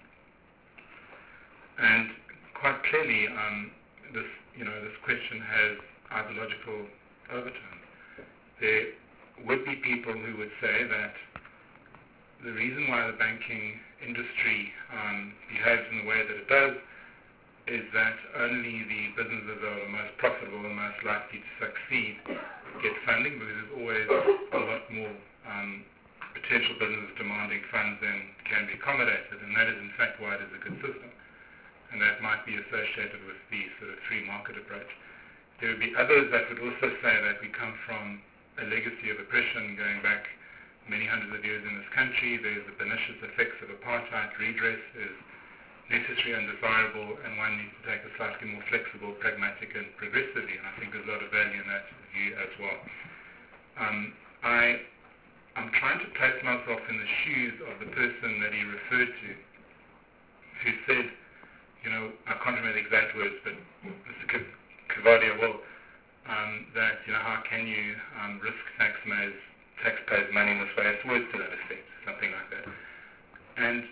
And quite clearly, um, this, you know, this question has ideological overtones. There would be people who would say that the reason why the banking industry um, behaves in the way that it does is that only the businesses that are the most profitable and most likely to succeed get funding, because there's always a lot more um, potential businesses demanding funds than can be accommodated, and that is in fact why it is a good system. And that might be associated with the sort of free market approach. There would be others that would also say that we come from a legacy of oppression going back many hundreds of years in this country. There's the pernicious effects of apartheid. Redress is necessary and desirable, and one needs to take a slightly more flexible, pragmatic, and progressive view. And I think there's a lot of value in that view as well. Um, I, I'm trying to place myself in the shoes of the person that he referred to, who said, you know, I can't remember the exact words, but Mister Kavadia will, um, that, you know, how can you um, risk taxpayers, taxpayers' money in this way? It's words to that effect, something like that. And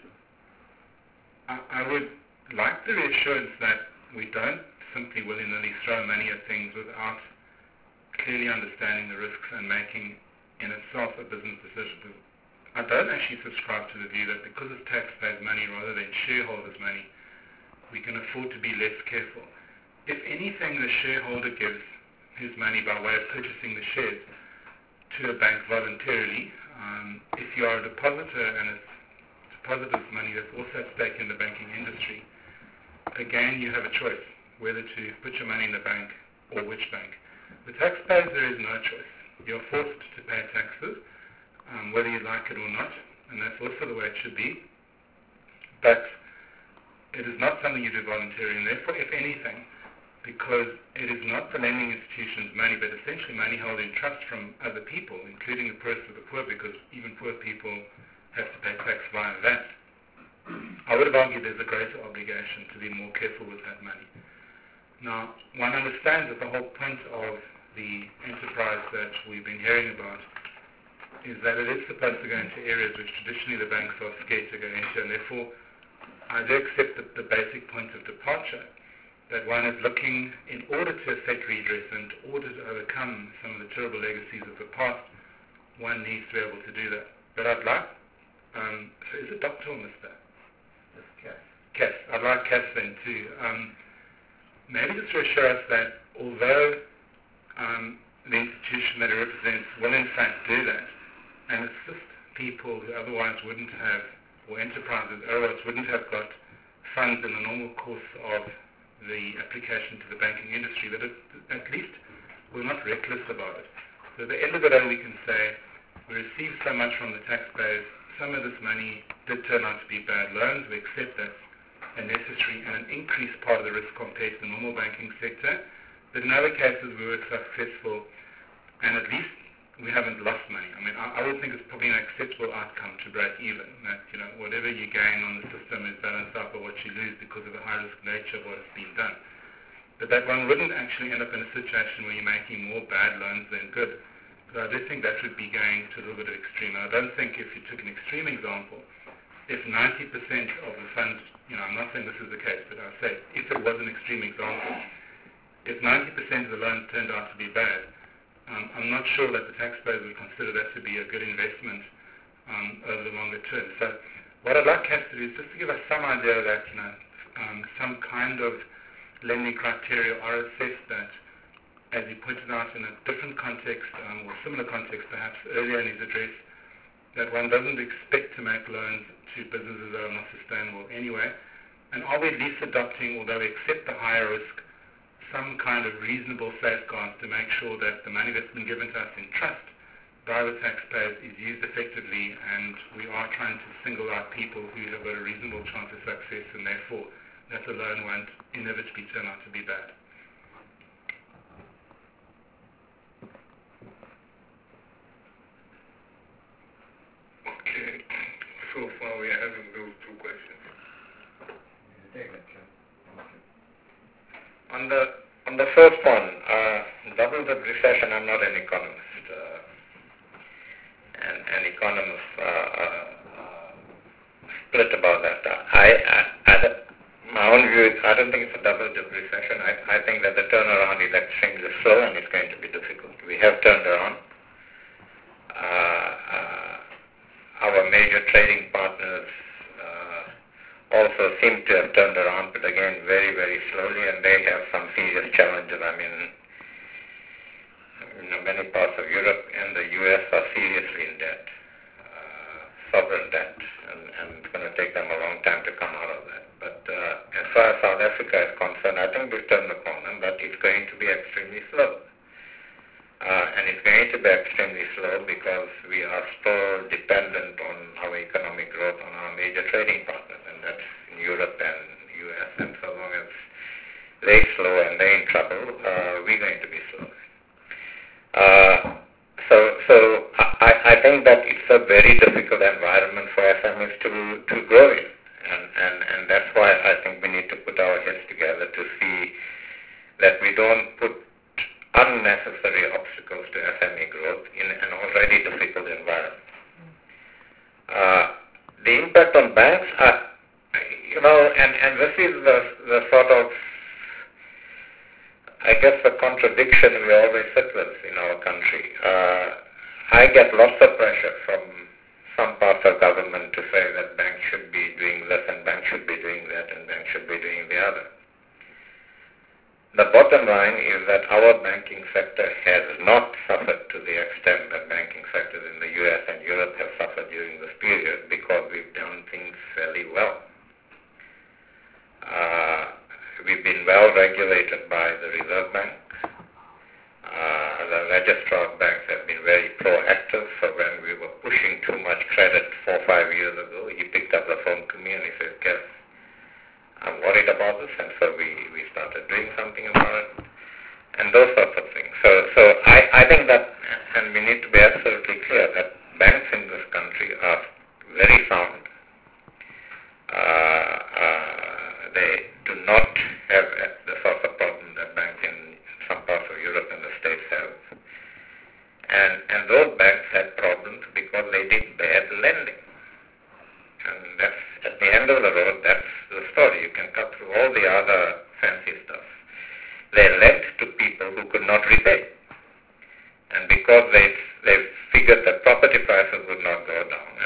I, I would like the reassurance that we don't simply willy-nilly throw money at things without clearly understanding the risks and making in itself a business decision. I don't actually subscribe to the view that because it's taxpayers' money rather than shareholders' money, we can afford to be less careful. If anything, the shareholder gives his money by way of purchasing the shares to a bank voluntarily. Um, if you are a depositor and it's depositor's money that's also at stake in the banking industry, again, you have a choice whether to put your money in the bank or which bank. The taxpayers, there is no choice. You're forced to pay taxes, um, whether you like it or not, and that's also the way it should be. But it is not something you do voluntarily, and therefore, if anything, because it is not the lending institution's money, but essentially money held in trust from other people, including the poorest of the poor, because even poor people have to pay tax via that. I would have argued there's a greater obligation to be more careful with that money. Now, one understands that the whole point of the enterprise that we've been hearing about is that it is supposed to go into areas which traditionally the banks are scared to go into, and therefore I do accept the, the basic point of departure, that one is looking, in order to effect redress and in order to overcome some of the terrible legacies of the past, one needs to be able to do that. but I'd like, um, so is it Doctor or Mister? Just Cass. Cass. I'd like Cass then to um, maybe just reassure us that although um, the institution that he represents will in fact do that and assist people who otherwise wouldn't have, or enterprises otherwise wouldn't have got funds in the normal course of the application to the banking industry, that it, at least we're not reckless about it. So at the end of the day we can say we received so much from the taxpayers, some of this money did turn out to be bad loans, we accept that's a necessary and an increased part of the risk compared to the normal banking sector, but in other cases we were successful and at least we haven't lost money. I mean, I, I would think it's probably an acceptable outcome to break even, that, you know, whatever you gain on the system is balanced out by what you lose because of the high-risk nature of what has been done. But that one wouldn't actually end up in a situation where you're making more bad loans than good. So I do think that would be going to a little bit of extreme. And I don't think if you took an extreme example, if ninety percent of the funds, you know, I'm not saying this is the case, but I say if it was an extreme example, if ninety percent of the loans turned out to be bad, Um, I'm not sure that the taxpayers would consider that to be a good investment um, over the longer term. So what I'd like Cass to do is just to give us some idea that, you know, um, some kind of lending criteria are assessed that, as he pointed out in a different context, um, or similar context perhaps earlier in his address, that one doesn't expect to make loans to businesses that are not sustainable anyway. And are we at least adopting, although we accept the higher risk, some kind of reasonable safeguards to make sure that the money that's been given to us in trust by the taxpayers is used effectively, and we are trying to single out people who have got a reasonable chance of success, and therefore that alone won't inevitably turn out to be bad. Okay, so far we are having those two questions. Take it, Cass. On the on the first one, uh, double the recession, I'm not an economist. Uh, and, and economists uh, uh, uh, split about that. I, I, I, my own view is I don't think it's a double dip recession. I, I think that the turnaround is extremely slow and it's going to be difficult. We have turned around. Uh, uh, our major trading partners also seem to have turned around, but again, very, very slowly, and they have some serious challenges. I mean, you know, many parts of Europe and the U S are seriously in debt, uh, sovereign debt, and, and it's going to take them a long time to come out of that. But uh, as far as South Africa is concerned, I think we've turned the corner, but it's going to be extremely slow. Uh, and it's going to be extremely slow because we are still dependent on our economic growth on our major trading partners, and that's in Europe and U S, and so long as they're slow and they're in trouble, uh, we're going to be slow. Uh, so so I, I think that it's a very difficult environment for S M Es to, to grow in, and, and, and that's why I think we need to put our heads together to see that we don't put unnecessary obstacles to S M E growth in an already difficult environment. Uh, the impact on banks, uh, you know, and, and this is the, the sort of, I guess, the contradiction we always sit with in our country. Uh, I get lots of pressure from some parts of government to say that banks should be doing this and banks should be doing that and banks should be doing the other. The bottom line is that our banking sector has not suffered to the extent that banking sectors in the U S and Europe have suffered during this period because we've done things fairly well. Uh, we've been well regulated by the Reserve Bank. Uh, the registrar of banks have been very proactive, so when we were pushing too much credit four or five years ago, he picked up the phone to me and he said, Cass, I'm worried about this, and so we, we started doing something about it, and those sorts of things. So, so I, I think that, and we need to be absolutely clear that banks in this country are very sound. Uh, uh, they do not have the sort of problem that banks in some parts of Europe and the States have. And, and those banks had problems because they did bad lending. And that's, at the end of the road, that's the story. You can cut through all the other fancy stuff. They lent to people who could not repay. And because they they figured that property prices would not go down,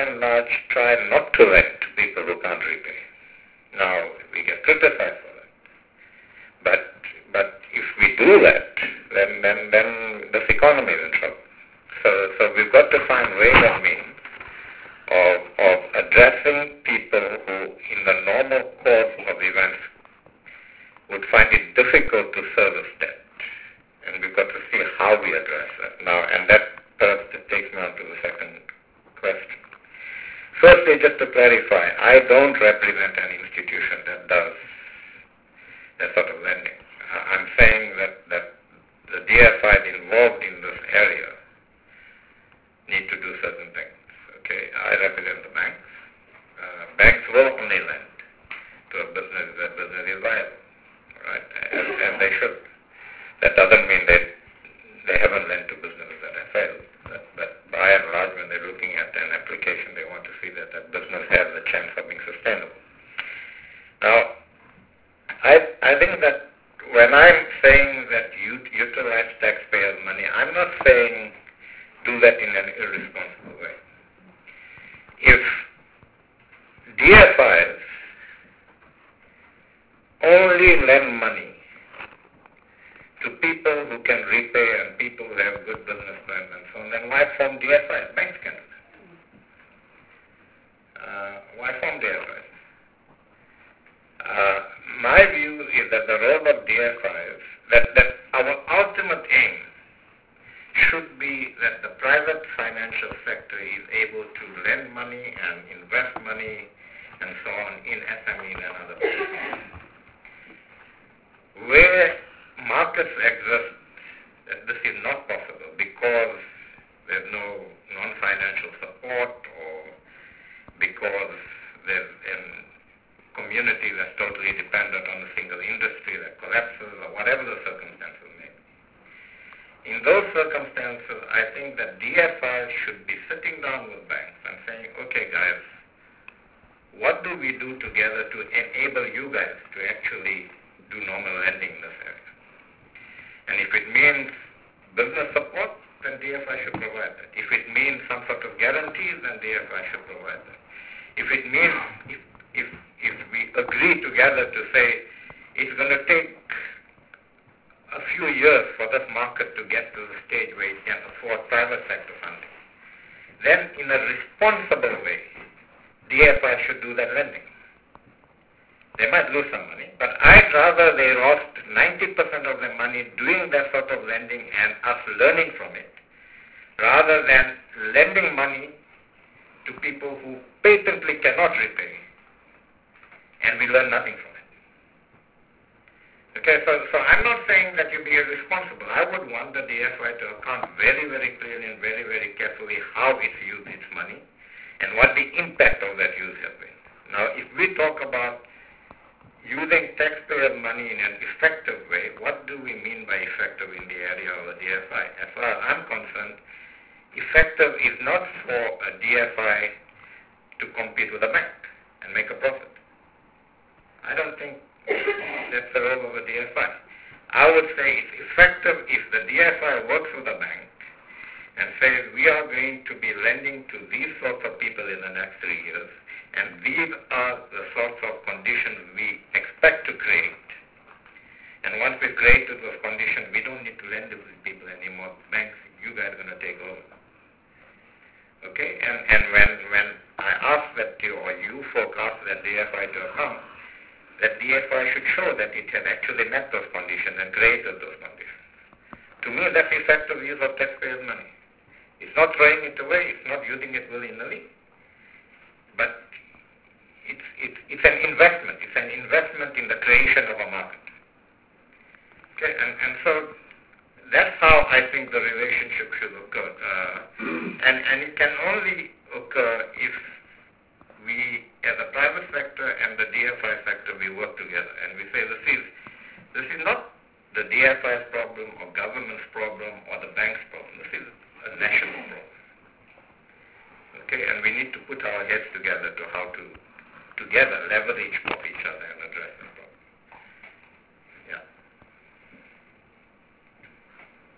and large, try not to lend to people who can't repay. Now, we get criticized for that. But but if we do that, then then, then this economy is in trouble. So, so we've got to find ways and means of, of addressing people who, in the normal course of events, would find it difficult to service debt. And we've got to see how we address that. Now, and that perhaps takes me on to the second question. Firstly, just to clarify, I don't represent an institution that does that sort of lending. I'm saying that, that the D F Is involved in this area need to do certain things. Okay, I represent the banks. Uh, banks will only lend to a business if that business is viable, right? And, and they should. That doesn't mean they they haven't lent to businesses that have failed. But, but by and large, when they're looking at an application, they want to see that that business has a chance of being sustainable. Now, I I think that when I'm saying that you utilize taxpayers' money, I'm not saying do that in an irresponsible way. If D F Is only lend money to people who can repay and people who have good business plans and so on, then why form D F Is? Banks can do that. Uh, why form D F Is? Uh, my view is that the role of D F Is, that, that our ultimate aim should be that the private financial sector is able to lend money and invest money and so on in S M Es and other places. Where markets exist, that this is not possible because there's no non-financial support or because there's a community that's totally dependent on a single industry that collapses or whatever the circumstances may be. In those circumstances, I think that D F Is should be sitting down with banks and saying, okay guys, what do we do together to enable you guys to actually do normal lending in this area? And if it means business support, then D F I should provide that. If it means some sort of guarantees, then D F I should provide that. If it means, if, if, if we agree together to say it's going to take a few years for this market to get to the stage where it can afford private sector funding, then in a responsible way, D F I should do that lending. They might lose some money, but I'd rather they lost ninety percent of their money doing that sort of lending and us learning from it, rather than lending money to people who patently cannot repay, and we learn nothing from it. Okay, so, so I'm not saying that you be irresponsible. I would want the D F I to account very, very clearly and very, very carefully how it's used its money and what the impact of that use has been. Now, if we talk about using taxpayer money in an effective way, what do we mean by effective in the area of a D F I? As far as I'm concerned, effective is not for a D F I to compete with a bank and make a profit. I don't think that's the role of a D F I. I would say it's effective if the D F I works with a bank and says we are going to be lending to these sorts of people in the next three years, and these are the sorts of conditions we expect to create. And once we've created those conditions, we don't need to lend to these people anymore. Banks, you guys are going to take over. Okay? And, and when, when I ask that you, or you folk ask that D F I to account, that D F I should show that it has actually met those conditions and created those conditions. To me, that's effective use of taxpayers' money. It's not throwing it away, it's not using it willy-nilly, but it's, it's, it's an investment. It's an investment in the creation of a market. Okay, and, and so that's how I think the relationship should occur. Uh, and, and it can only occur if we, as a private sector and the D F I sector, we work together and we say this is, this is not the D F I's problem or government's problem or the bank's problem. This is a national problem. Okay, and we need to put our heads together to how to together leverage off each other and address the problem.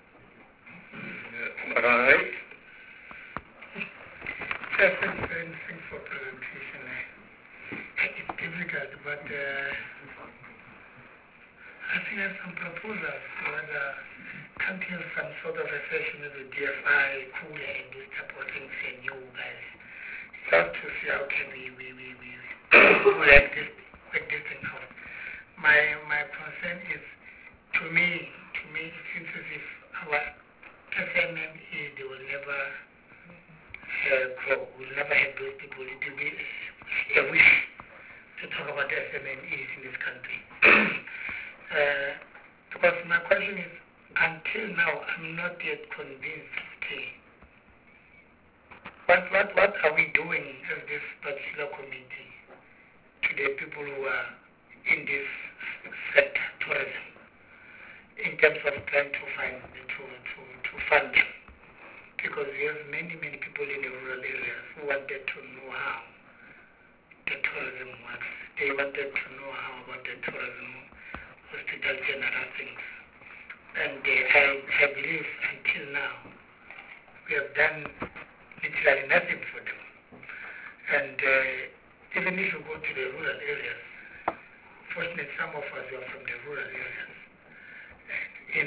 Yeah. All right. thanks for presentation. It's difficult, but uh, I think there's some proposals whether can't have some sort of a session with the D F I, cooler and this type of things and you guys start to see how can we we we, we work this work this thing out. My my concern is to me to me it seems as if our S M M E they will never uh, grow. We'll never have those people. It will be a wish to talk about S M M Es in this country. uh, because my question is, until now, I'm not yet convinced. Okay, what, what, what are we doing as this particular committee to the people who are in this sector, tourism, in terms of trying to find, to, to, to fund them? Because we have many, many people in the rural areas who wanted to know how the tourism works. They wanted to know how about the tourism, hospitality and other things. And uh, I, I believe until now, we have done literally nothing for them. And uh, even if you go to the rural areas, fortunately some of us are from the rural areas. In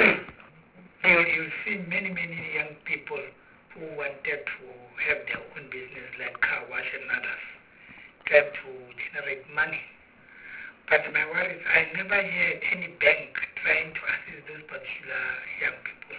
you you see many, many young people who wanted to have their own business like car wash and others, trying to generate money. But my worry is I never heard any bank trying to assist those particular young people.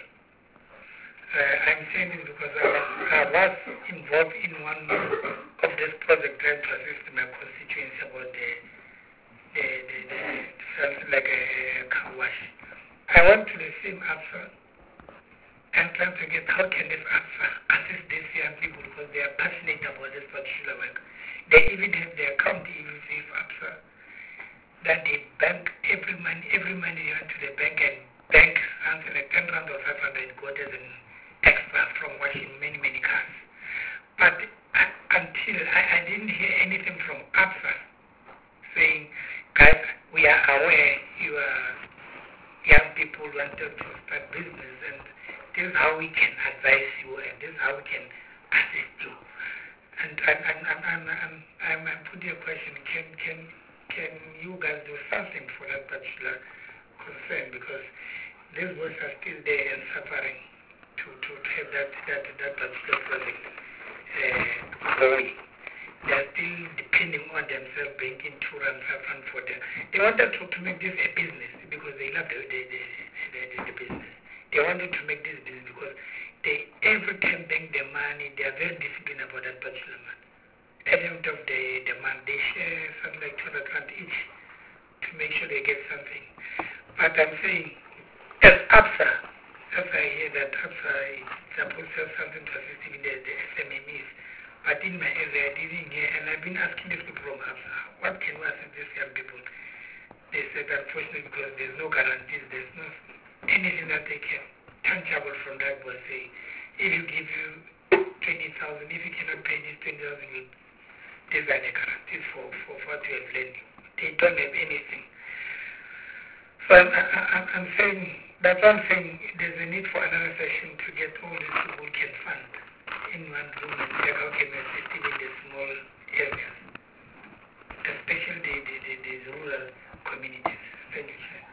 Uh, I'm saying this because I was, I was involved in one of this project trying to assist my constituency about the, the, the, the something like a, a car wash. I went to the same APSA and trying to get how can this APSA assist these young people because they are passionate about this particular work. They even have their account even if APSA that they bank every money, every money they went to the bank and bank something like ten rand or five hundred got as an extra from washing many, many cars. But uh, until I, I didn't hear anything from APSA saying, guys, we are aware you are young people wanted to start business and this is how we can advise you and this is how we can assist you. And I'm, I'm, I'm, I'm, I'm, I'm, I'm putting a question, can, can, can you guys do something for that particular concern? Because these boys are still there and suffering to, to have that, that, that particular project uh, going. They are still depending on themselves, banking two rand, five rand for them. They wanted to, to make this a business because they love the, the, the, the, the, the business. They wanted to make this business because they every time bank their money, they are very disciplined about that particular money. At the end of the, the month, they share something like two hundred rand each to make sure they get something. But I'm saying, as APSA, as I hear that APSA is supposed to have something to assist in the, the S M M Es, but in my area I didn't hear, and I've been asking these people from APSA, what can we assist these young people? They said, unfortunately, because there's no guarantees, there's no anything that they can tangible from that, but say, if you give you twenty thousand, if you cannot pay this twenty thousand, you these are the guarantees for, for what you have learned. They don't have anything. So I'm, I'm, I'm saying, that's one thing, there's a need for another session to get all these people can fund in one room and say how can we assist in the small areas, especially the, the, the, the rural communities. Thank you, Chair.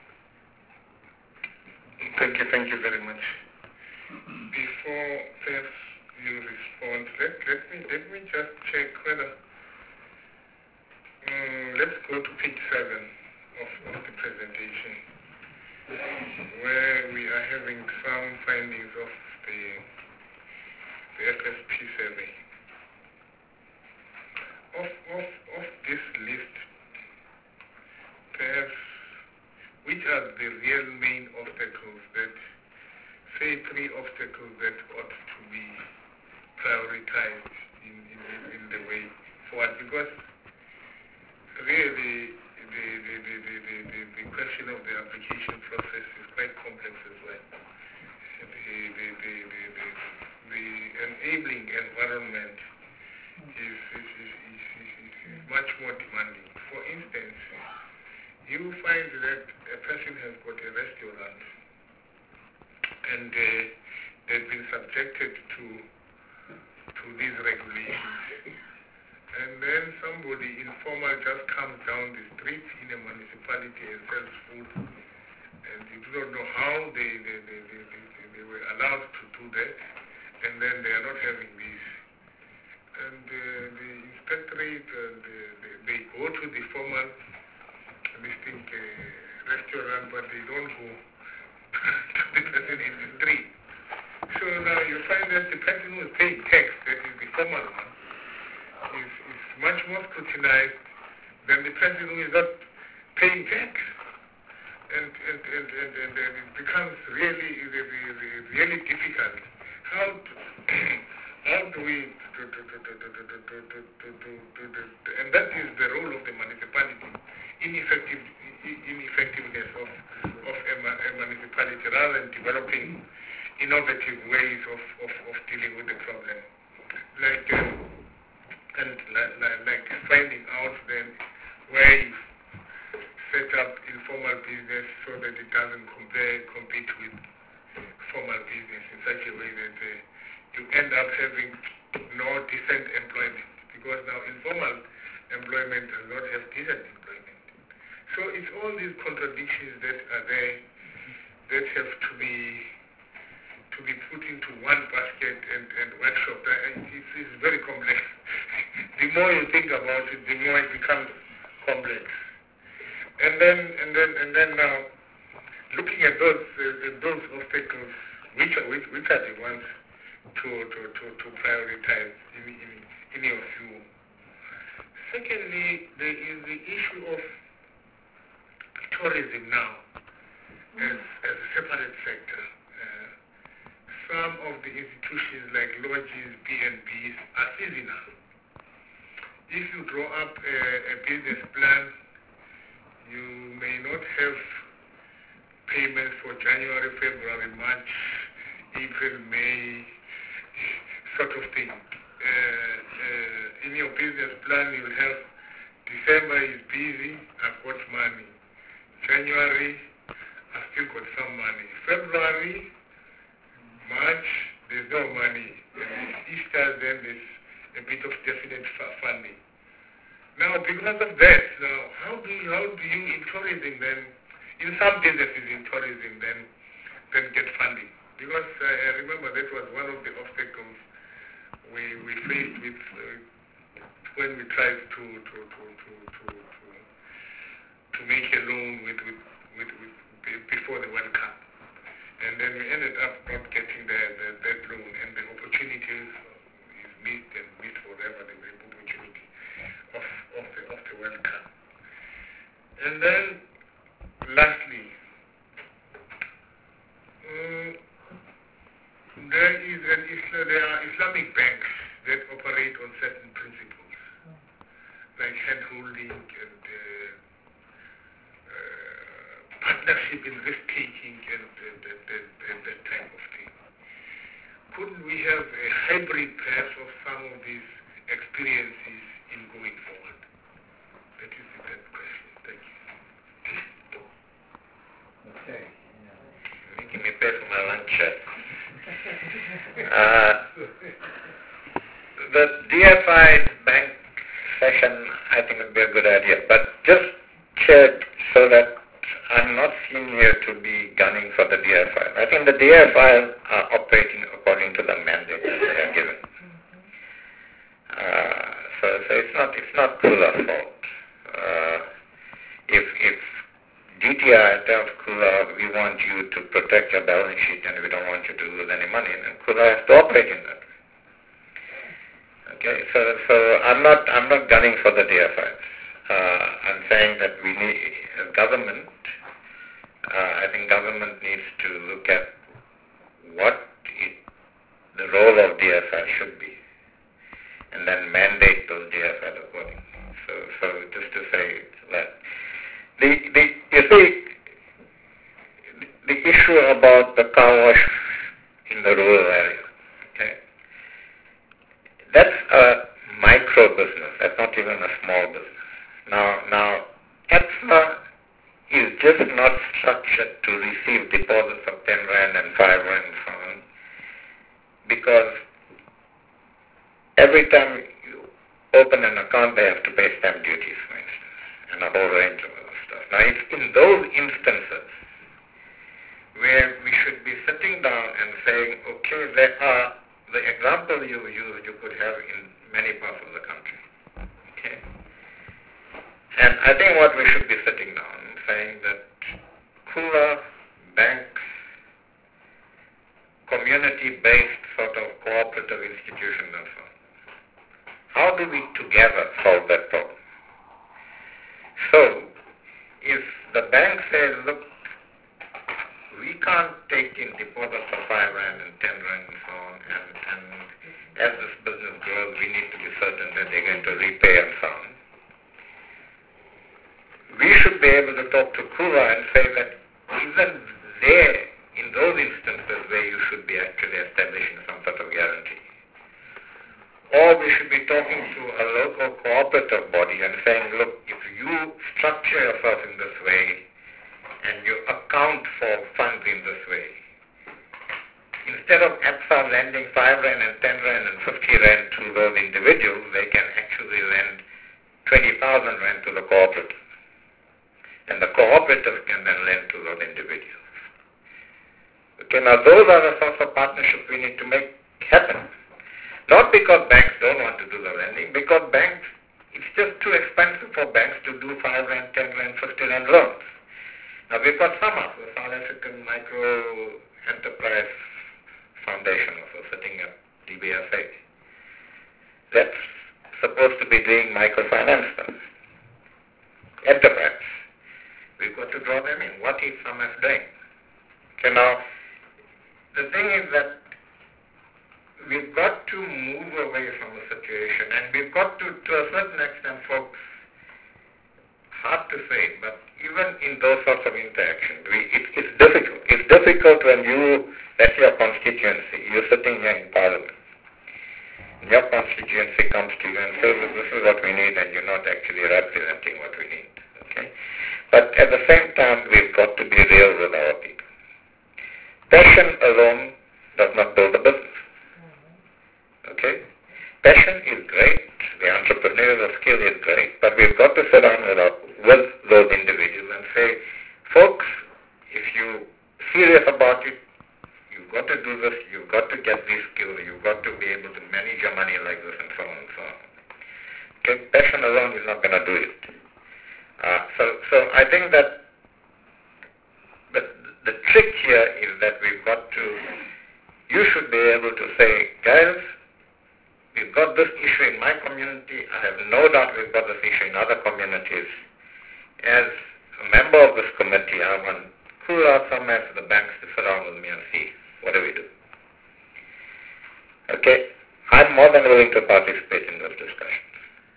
Thank you, thank you very much. Before this you respond, let, let me let me just check whether um, let's go to page seven of, of the presentation where we are having some findings of the the F S P survey. Of of of this list, perhaps which are the real main obstacles that say three obstacles that ought to be prioritized in, in, in the way forward, because really the, the, the, the, the, the, the question of the application process is quite complex as well. The, the, the, the, the, the enabling environment is, is, is, is, is, is much more demanding. For instance, you find that a person has got a restaurant and uh, they've been subjected to to to these regulations. And then somebody informal just comes down the street in a municipality and sells food, and you do not know how they, they, they, they, they, they were allowed to do that, and then they are not having this. And uh, the inspectorate, and uh, they, they go to the formal listing uh, restaurant, but they don't go to the person in the street. So now you find that the person who is paying tax, that is the formal one, is, is much more scrutinized than the person who is not paying tax. And, and, and, and, and, and it becomes really, really, really difficult. How to, how do we, do, do, do, do, do, do, do, do, do, do, do, do, and that is the role of the municipality, ineffective, ineffectiveness of, of a, a municipality rather than developing innovative ways of, of, of dealing with the problem. Like, um, and like, like finding out then where you set up informal business so that it doesn't compare, compete with formal business in such a way that uh, you end up having no decent employment, because now informal employment does not have decent employment. So it's all these contradictions that are there that have to be to be put into one basket and, and workshop. It's, it's very complex. The more you think about it, the more it becomes complex. And then, and then, and then now, looking at those uh, those obstacles, which are which, which are the ones to to, to, to prioritize in, in in your view? Secondly, there is the issue of tourism now as as a separate sector. Uh, some of the institutions like lodges, B and Bs are seasonal. If you draw up a, a business plan, you may not have payments for January, February, March, April, May, sort of thing. Uh, uh, in your business plan, you'll have December is busy, I've got money. January, I've still got some money. February, March, there's no money. And Easter, then there's a bit of definite funding. Now, because of that, now, how do you, how do you in tourism then, in some businesses in tourism then, then get funding? Because uh, I remember that was one of the obstacles we, we faced with uh, when we tried to to, to, to, to, to, to make a loan with, with, with, with before the World Cup. And then we ended up not getting the, the, that loan, and the opportunities is missed and missed forever, the opportunity of, of, the, of the World Cup. And then, lastly, um, there, is an Isla- there are Islamic banks that operate on certain principles, like hand-holding and uh, uh, partnership in risk-taking and uh, that, that, that, that type of thing. Couldn't we have a hybrid perhaps of some of these experiences in going forward? That is the third question. Thank you. Okay. Making me pay for my lunch check. uh, the D F I bank session, I think, would be a good idea. But just check so that I'm not seen here to be gunning for the D F I. I think the D F I are operating according to the mandate that they are given. Uh, so, so it's not it's not Kula's fault. Uh, if if D T I tells Kula, we want you to protect your balance sheet and we don't want you to lose any money, then Kula has to operate in that way. Okay, so so I'm not I'm not gunning for the D F Is. Uh, I'm saying that we need as government. Uh, I think government needs to look at what it, the role of D F I should be, and then mandate those D F Is accordingly. So, so just to say that the the you see the, the issue about the car wash in the rural area, okay, that's a micro business. That's not even a small business. Now, now, E P S A is just not structured to receive deposits of ten rand and five rand and so on, because every time you open an account, they have to pay stamp duties, for instance, and a whole range of other stuff. Now, it's in those instances where we should be sitting down and saying, okay, there are, the example you used, you could have in many parts of the country. Okay? And I think what we should be sitting down and saying that Kula, banks, community-based sort of cooperative institutions and so on, how do we together solve that problem? So, if the bank says, look, we can't take in deposits of five rand and ten rand and so on, and, and as this business grows, we need to be certain that they're going to repay and so on. We should be able to talk to Kula and say that even there, in those instances where you should be actually establishing some sort of guarantee, or we should be talking to a local cooperative body and saying, look, if you structure yourself in this way and you account for funds in this way, instead of A P S A lending five rand and ten rand and fifty rand to those individuals, they can actually lend twenty thousand rand to the cooperative. And the cooperative can then lend to those individuals. Okay, now those are the sorts of partnerships we need to make happen. Not because banks don't want to do the lending, because banks, it's just too expensive for banks to do five rand, ten rand, fifty rand loans. Now we've got SAMA, the South African Micro Enterprise Foundation, also sitting at D B S A. That's supposed to be doing microfinance funds. Enterprise. We've got to draw them in. What is SAMA doing? Okay, now, the thing is that we've got to move away from the situation, and we've got to, to a certain extent, folks, hard to say, but even in those sorts of interactions, we, it, it's difficult. It's difficult when you, that's your constituency, you're sitting here in Parliament. Your constituency comes to you and says, this is what we need, and you're not actually representing what we need. Okay? But at the same time, we've got to be real with our people. Passion alone does not build a business. Okay? Passion is great. The entrepreneurial skill is great. But we've got to sit down with, our, with those individuals and say, folks, if you're serious about it, you've got to do this, you've got to get these skills, you've got to be able to manage your money like this and so on and so on. Okay? Passion alone is not going to do it. Uh, so, so I think that the, the trick here is that we've got to, you should be able to say, guys, we've got this issue in my community, I have no doubt we've got this issue in other communities. As a member of this committee, I want Kula, somewhere for the banks to sit down with me and see, what do we do? Okay, I'm more than willing to participate in those discussions.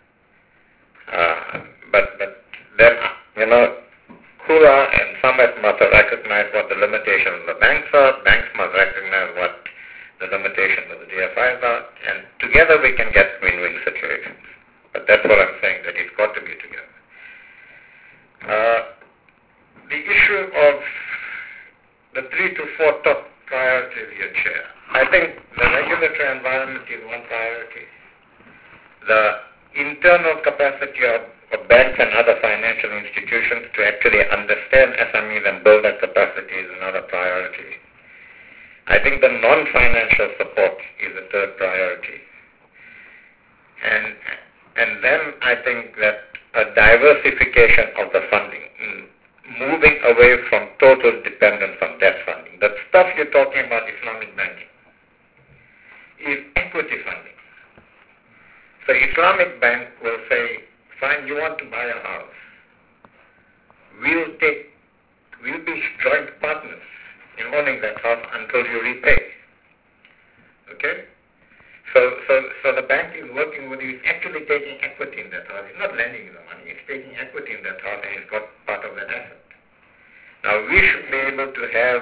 Uh, but, but then, you know, Kula and SAMET must recognize what the limitations of the banks are, banks must recognize what the limitations of the D F Is are, and together we can get win-win situations. But that's what I'm saying, that it's got to be together. Uh, the issue of the three to four top priorities here, Chair. I think the regulatory environment is one priority. The internal capacity of of banks and other financial institutions to actually understand S M Es and build that capacity is another priority. I think the non-financial support is a third priority. And and then I think that a diversification of the funding, moving away from total dependence on debt funding. The stuff you're talking about, Islamic banking, is equity funding. So Islamic bank will say, fine, you want to buy a house. We'll take, we'll be joint partners in owning that house until you repay. Okay? So, so, so the bank is working with you, it's actually taking equity in that house. It's not lending you the money, it's taking equity in that house and it's got part of that asset. Now we should be able to have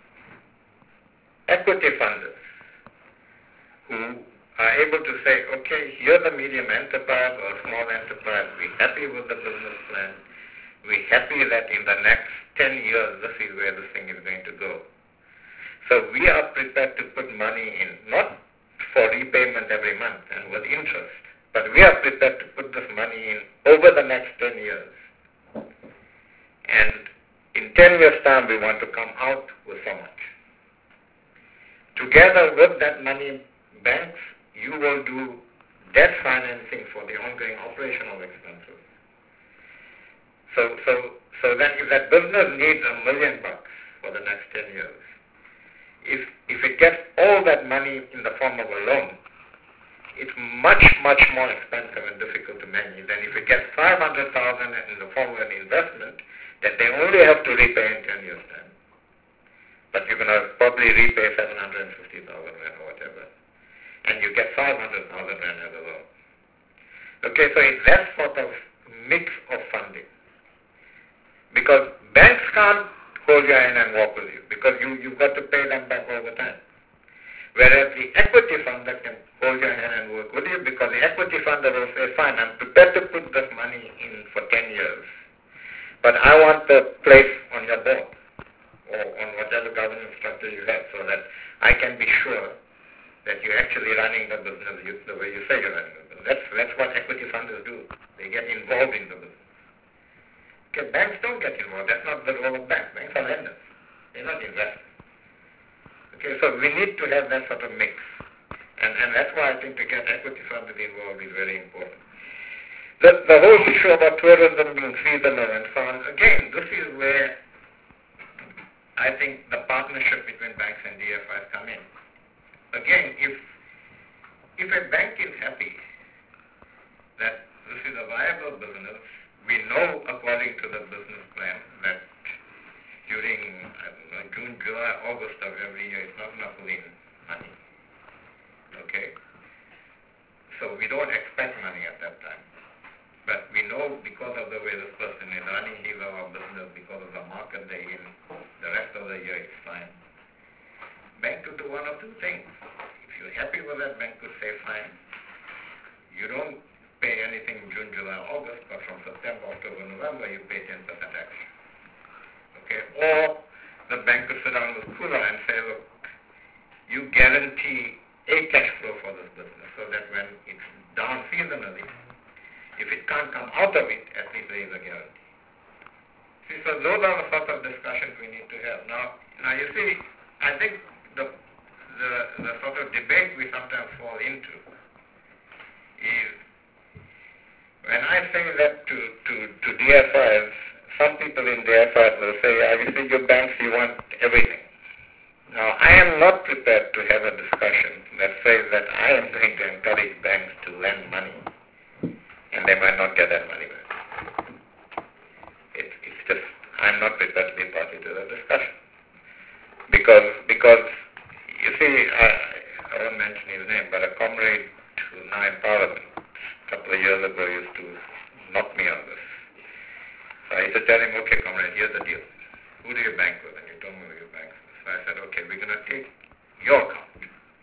equity funders who are able to say, okay, here's a medium enterprise or a small enterprise, we're happy with the business plan, we're happy that in the next ten years this is where this thing is going to go. So we are prepared to put money in, not for repayment every month and with interest. But we are prepared to put this money in over the next ten years. And in ten years' time, we want to come out with so much. Together with that money, banks, you will do debt financing for the ongoing operational expenses. So, so, so then if that business needs a million bucks for the next ten years, if, if it gets all that money in the form of a loan, it's much, much more expensive and difficult to manage than if it gets five hundred thousand in the form of an investment that they only have to repay in ten years' time. But you're going to probably repay seven hundred fifty thousand rand or whatever. And you get five hundred thousand rand as a loan. Okay, so it's that sort of mix of funding. Because banks can't hold your hand and walk with you because you, you've got to pay them back all the time. Whereas the equity funder can hold your hand and work with you because the equity funder will say, fine, I'm prepared to put this money in for ten years. But I want the place on your board or on whatever governance structure you have so that I can be sure that you're actually running the business the way you say you're running the business. That's, that's what equity funders do. They get involved in the business. Okay, banks don't get involved. That's not the role of banks. Banks are lenders. They're not investors. Okay, so we need to have that sort of mix. And, and that's why I think to get equity funders involved is very important. The, the whole issue about tourism being seasonal and so on, again, this is where I think the partnership between banks and D F Is come in. Again, if if a bank is happy that this is a viable business, we know according to the business plan that during I don't know, June, July, August of every year, it's not enough lean money. Okay? So we don't expect money at that time. But we know because of the way this person is running his or her business, because of the market they're in, the rest of the year is fine. Bank could do one or two things. If you're happy with that, bank could say, fine, you don't pay anything June, July, August, but from September, October, November, you pay ten percent extra. Okay? Or the bank could sit down with Kula and say, look, you guarantee a cash flow for this business so that when it's down seasonally, if it can't come out of it, at least there is a guarantee. See, so those are the sort of discussions we need to have. Now, now you see, I think the, the, the sort of debate we sometimes fall into is when I say that to, to, to D F Is, some people in D F Is will say, ah, you see, your banks, you want everything. Now, I am not prepared to have a discussion that says that I am going to encourage banks to lend money and they might not get that money back. It, it's just, I'm not prepared to be party to the discussion. Because, because you see, I, I won't mention his name, but a comrade who's now in Parliament a couple of years ago used to knock me on this. So I used to tell him, okay, comrade, here's the deal. Who do you bank with? And he told me who you bank with. So I said, okay, we're going to take your account.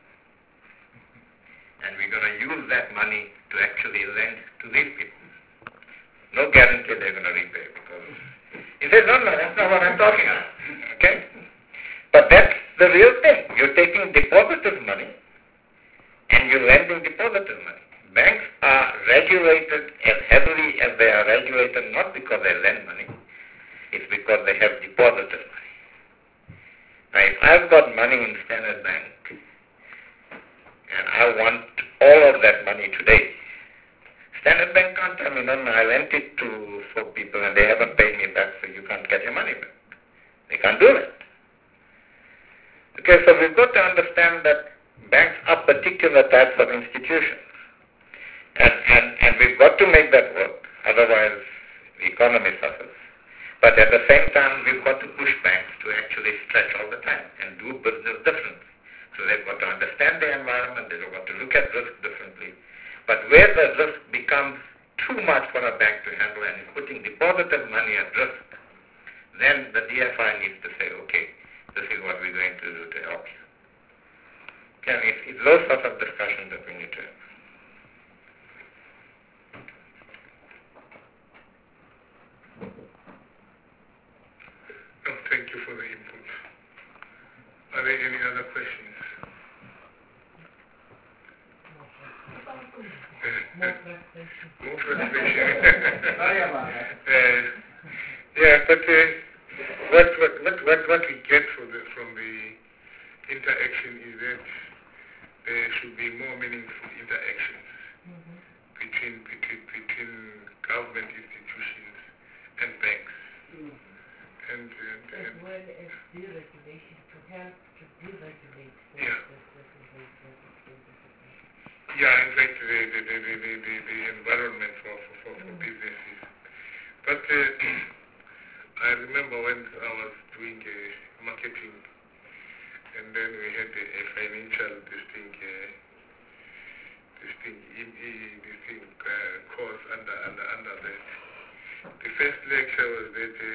And we're going to use that money to actually lend to these people. No guarantee they're going to repay because he said, no, no, that's not what I'm talking about. Okay? But that's the real thing. You're taking depositors' money and you're lending depositors' money. Banks are regulated as heavily as they are regulated not because they lend money, it's because they have depositors' money. Now, if I've got money in Standard Bank and I want all of that money today, Standard Bank can't tell me, no, no, I lent it to four people and they haven't paid me back, so you can't get your money back. They can't do that. Okay, so we've got to understand that banks are particular types of institutions. And, and, and we've got to make that work, otherwise the economy suffers. But at the same time, we've got to push banks to actually stretch all the time and do business differently. So they've got to understand the environment, they've got to look at risk differently. But where the risk becomes too much for a bank to handle and is putting deposited money at risk, then the D F I needs to say, okay, this is what we're going to do to help you. Okay, it's, it's those sorts of discussions that we need to have. No, thank you for the input. Are there any other questions? More frustration. Sorry about that. uh, yeah, but uh, what, what, what, what, what we get from the, from the interaction is that there should be more meaningful interactions Mm-hmm. between, between, between government institutions and banks. Mm-hmm. And, and, As and well as deregulation to help to deregulate the, Yeah. the, the, the, the, the, the, the, the, yeah, in fact, the, the, the, the, the, the, the environment for, for, for, for Mm. businesses. But uh, I remember when I was doing uh, marketing, and then we had a, a financial this thing, uh, this thing, in, in, this thing uh, course under, under, under that. The first lecture was that uh,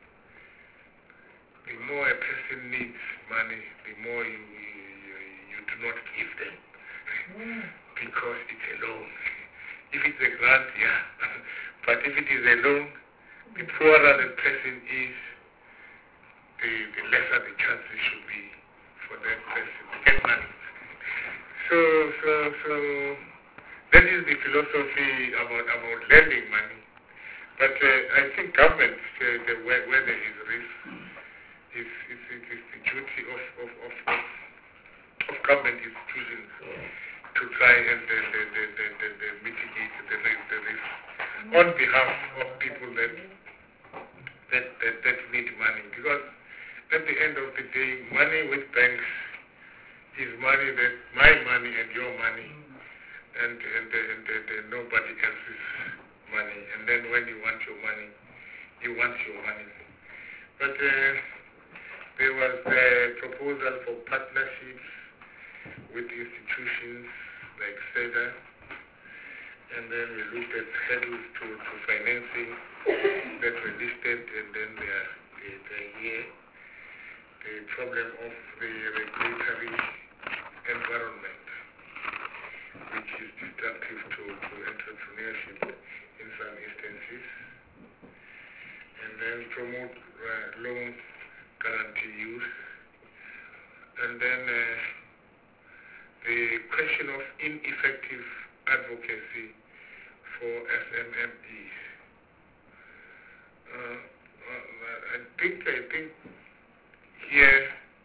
the more a person needs money, the more you, you, you do not give them. Mm. Because it's a loan. If it's a grant, yeah. But if it is a loan, the poorer the person is, the, the lesser the chances should be for that person to get money. So, so, so, that is the philosophy about, about lending money. But uh, I think government, uh, the, where, where there is risk, is, is, it is the duty of, of, of, of, of government institutions to try and uh, the, the, the, the, the mitigate the risk, the risk on behalf of people that, that, that, that need money. Because at the end of the day, money with banks is money that my money and your money and, and, and, and, and nobody else's money. And then when you want your money, you want your money. But uh, there was a proposal for partnerships with institutions like SEDA, and then we looked at hurdles to, to financing that were listed, and then there, there, there here, the problem of the regulatory environment, which is destructive to, to entrepreneurship in some instances, and then promote uh, loan guarantee use, and then uh, the question of ineffective advocacy for S M M Es. Uh, uh, I think I think here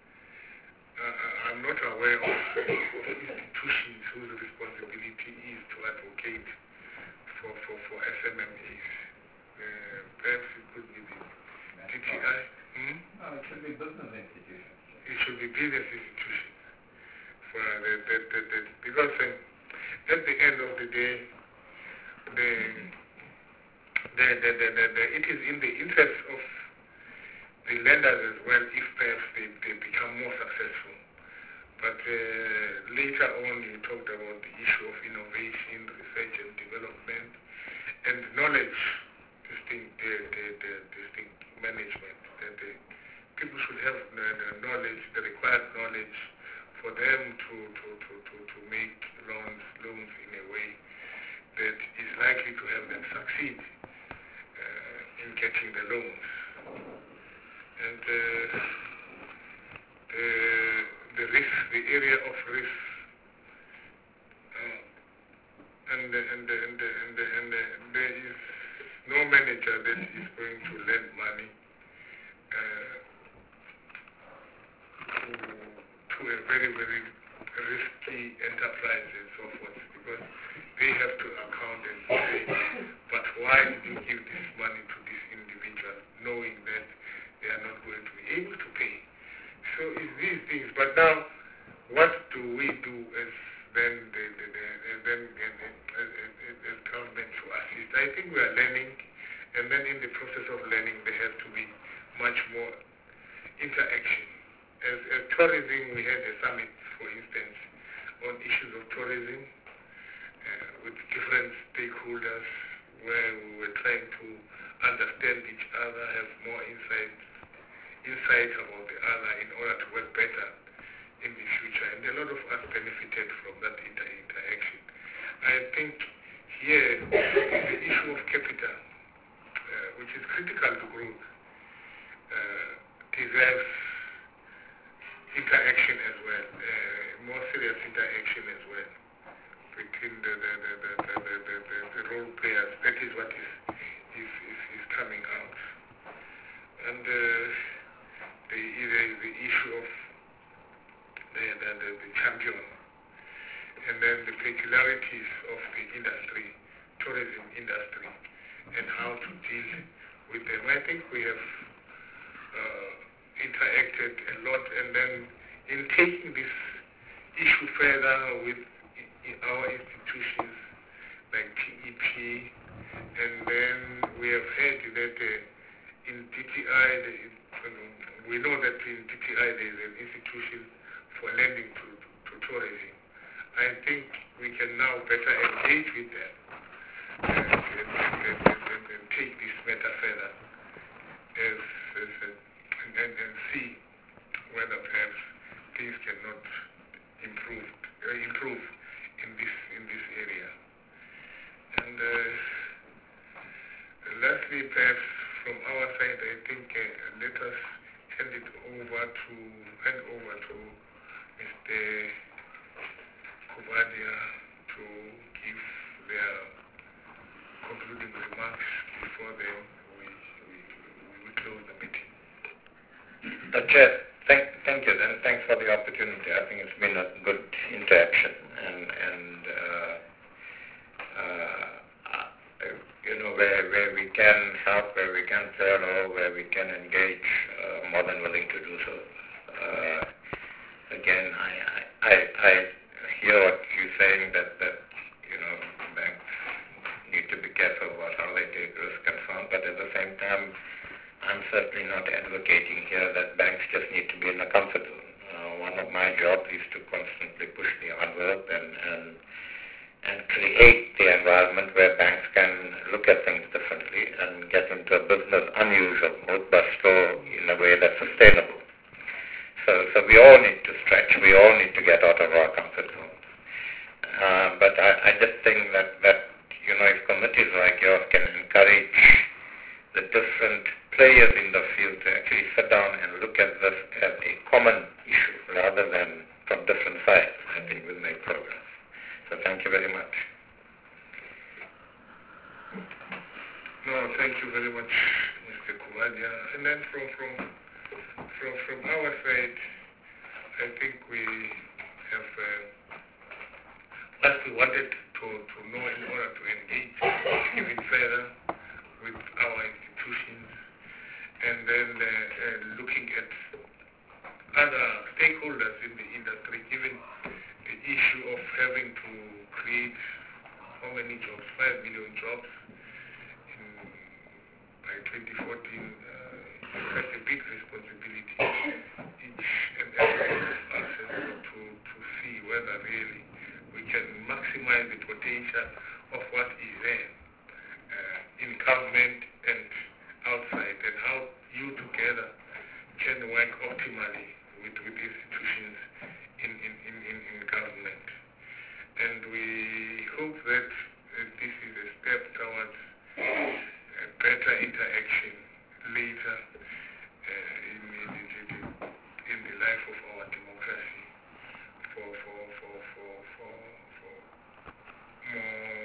uh, I'm not aware of, of institutions whose responsibility is to advocate for, for, for S M M Es. Uh, perhaps it could be the D T I. Hmm? No, it should be business institutions. It should be business institutions. For the, the, the, the, because uh, at the end of the day, the, the, the, the, the, the, it is in the interest of the lenders as well if perhaps they, they become more successful. But uh, later on you talked about the issue of innovation, research and development, and knowledge, distinct, the, the, the, distinct management. That the people should have the, the knowledge, the required knowledge for them to, to, to, to, to make loans, loans in a way that is likely to have them succeed uh, in getting the loans. And uh, the, the risk, the area of risk, uh, and, the, and, the, and, the, and, the, and the, there is no manager that is going to lend money uh, to, to a very, very risky enterprise and so forth, because they have to account and say, but why did you give this money to this individual, knowing that they are not going to be able to pay? So it's these things. But now, what do we do as then the, the, the, and then and, and, and, and, and government to assist? I think we are learning, and then in the process of learning, there has to be much more interaction. As, as tourism, we had a summit, for instance, on issues of tourism uh, with different stakeholders, where we were trying to understand each other, have more insight, insight about the other in order to work better in the future. And a lot of us benefited from that inter interaction. I think here the issue of capital, uh, which is critical to growth, uh, deserves interaction as well, uh, more serious interaction as well between the, the, the, the, the, the, the, the role players. That is what is, is, is, is coming out. And uh, the, the, the issue of the, the, the, the champion, and then the peculiarities of the industry, tourism industry, and how to deal with them. I think we have uh, interacted a lot, and then in taking this issue further with i- our institutions like T E P, and then we have heard that uh, in T T I, the, um, we know that in T T I there is an institution for lending to, to tourism. I think we can now better engage with them and, and, and, and, and, and take this matter further as, as a, and, and, and see whether perhaps things cannot improve uh, improve in this in this area. And uh, lastly, perhaps from our side, I think uh, let us hand it over to hand over to Mister Kuvadia to give their concluding remarks before then we, we, we close the meeting. Uh, Chair, thank, thank you, and thanks for the opportunity. I think it's been a good interaction, and, and uh, uh, you know, where, where we can help, where we can play a role, where we can engage, uh, more than willing to do so. Uh, again, I, I, I hear what you're saying, that, that, you know, banks need to be careful about how they take risk and so on, but at the same time, I'm certainly not advocating here that banks just need to be in a comfort zone. Uh, one of my jobs is to constantly push the envelope and, and, and create the environment where banks can look at things differently and get into a business unusual mode, but still in a way that's sustainable. So, so we all need to stretch. We all need to get out of our comfort zone. Uh, but I, I just think that, that, you know, if committees like yours can encourage the different players in the field to actually sit down and look at this as a common issue rather than from different sides, I think we'll make progress. So thank you very much. No, thank you very much, Mister Kuvadia. And then from, from, from, from our side, I think we have uh, what we wanted to, to know in order to engage even further with our institutions, and then uh, uh, looking at other stakeholders in the industry, given the issue of having to create how many jobs, five million jobs in, by twenty fourteen, uh, such a big responsibility. Each and every one of us has to, to see whether really we can maximize the potential of what is there uh, in government and outside, and how you together can work optimally with, with institutions in, in, in, in, in government. And we hope that uh, this is a step towards a better interaction later uh, in, in, in, in the life of our democracy for, for, for, for, for, for more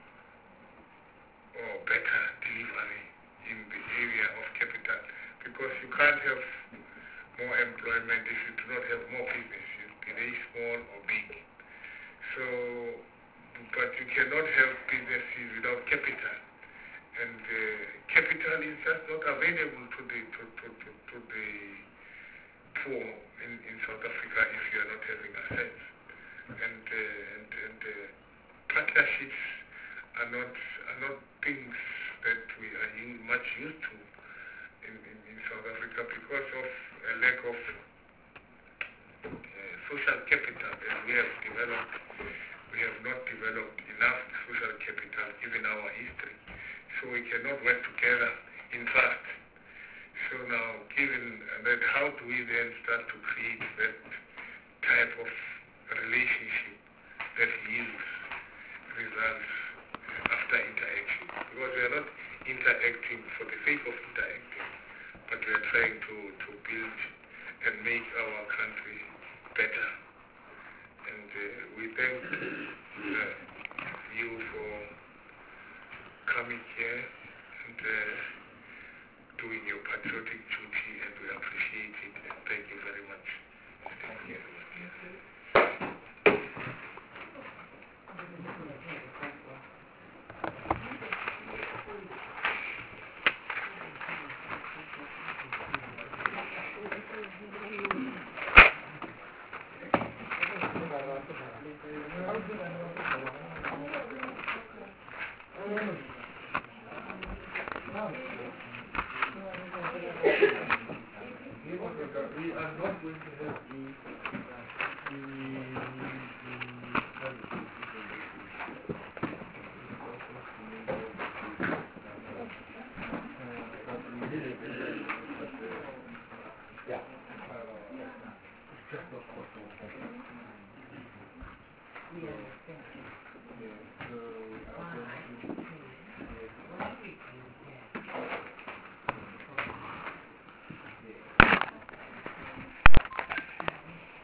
or better delivery in the area of capital, because you can't have more employment if you do not have more businesses, be they small or big. So, but you cannot have businesses without capital, and uh, capital is just not available to the to, to, to, to the poor in, in South Africa if you are not having assets, and uh, and, and uh, partnerships are not are not things that we are u- much used to in, in, in South Africa because of a lack of uh, social capital that we have developed. We have not developed enough social capital given our history, so we cannot work together in trust. So now, given that, how do we then start to create that type of relationship that yields results after interaction? Because we are not interacting for the sake of interacting, but we are trying to, to build and make our country better. And uh, we thank uh, you for coming here and uh, doing your patriotic duty, and we appreciate it. And thank you very much. Thank you. We are not going to have the, yeah. We understand. Yeah, so we are Why? going to, What we can get.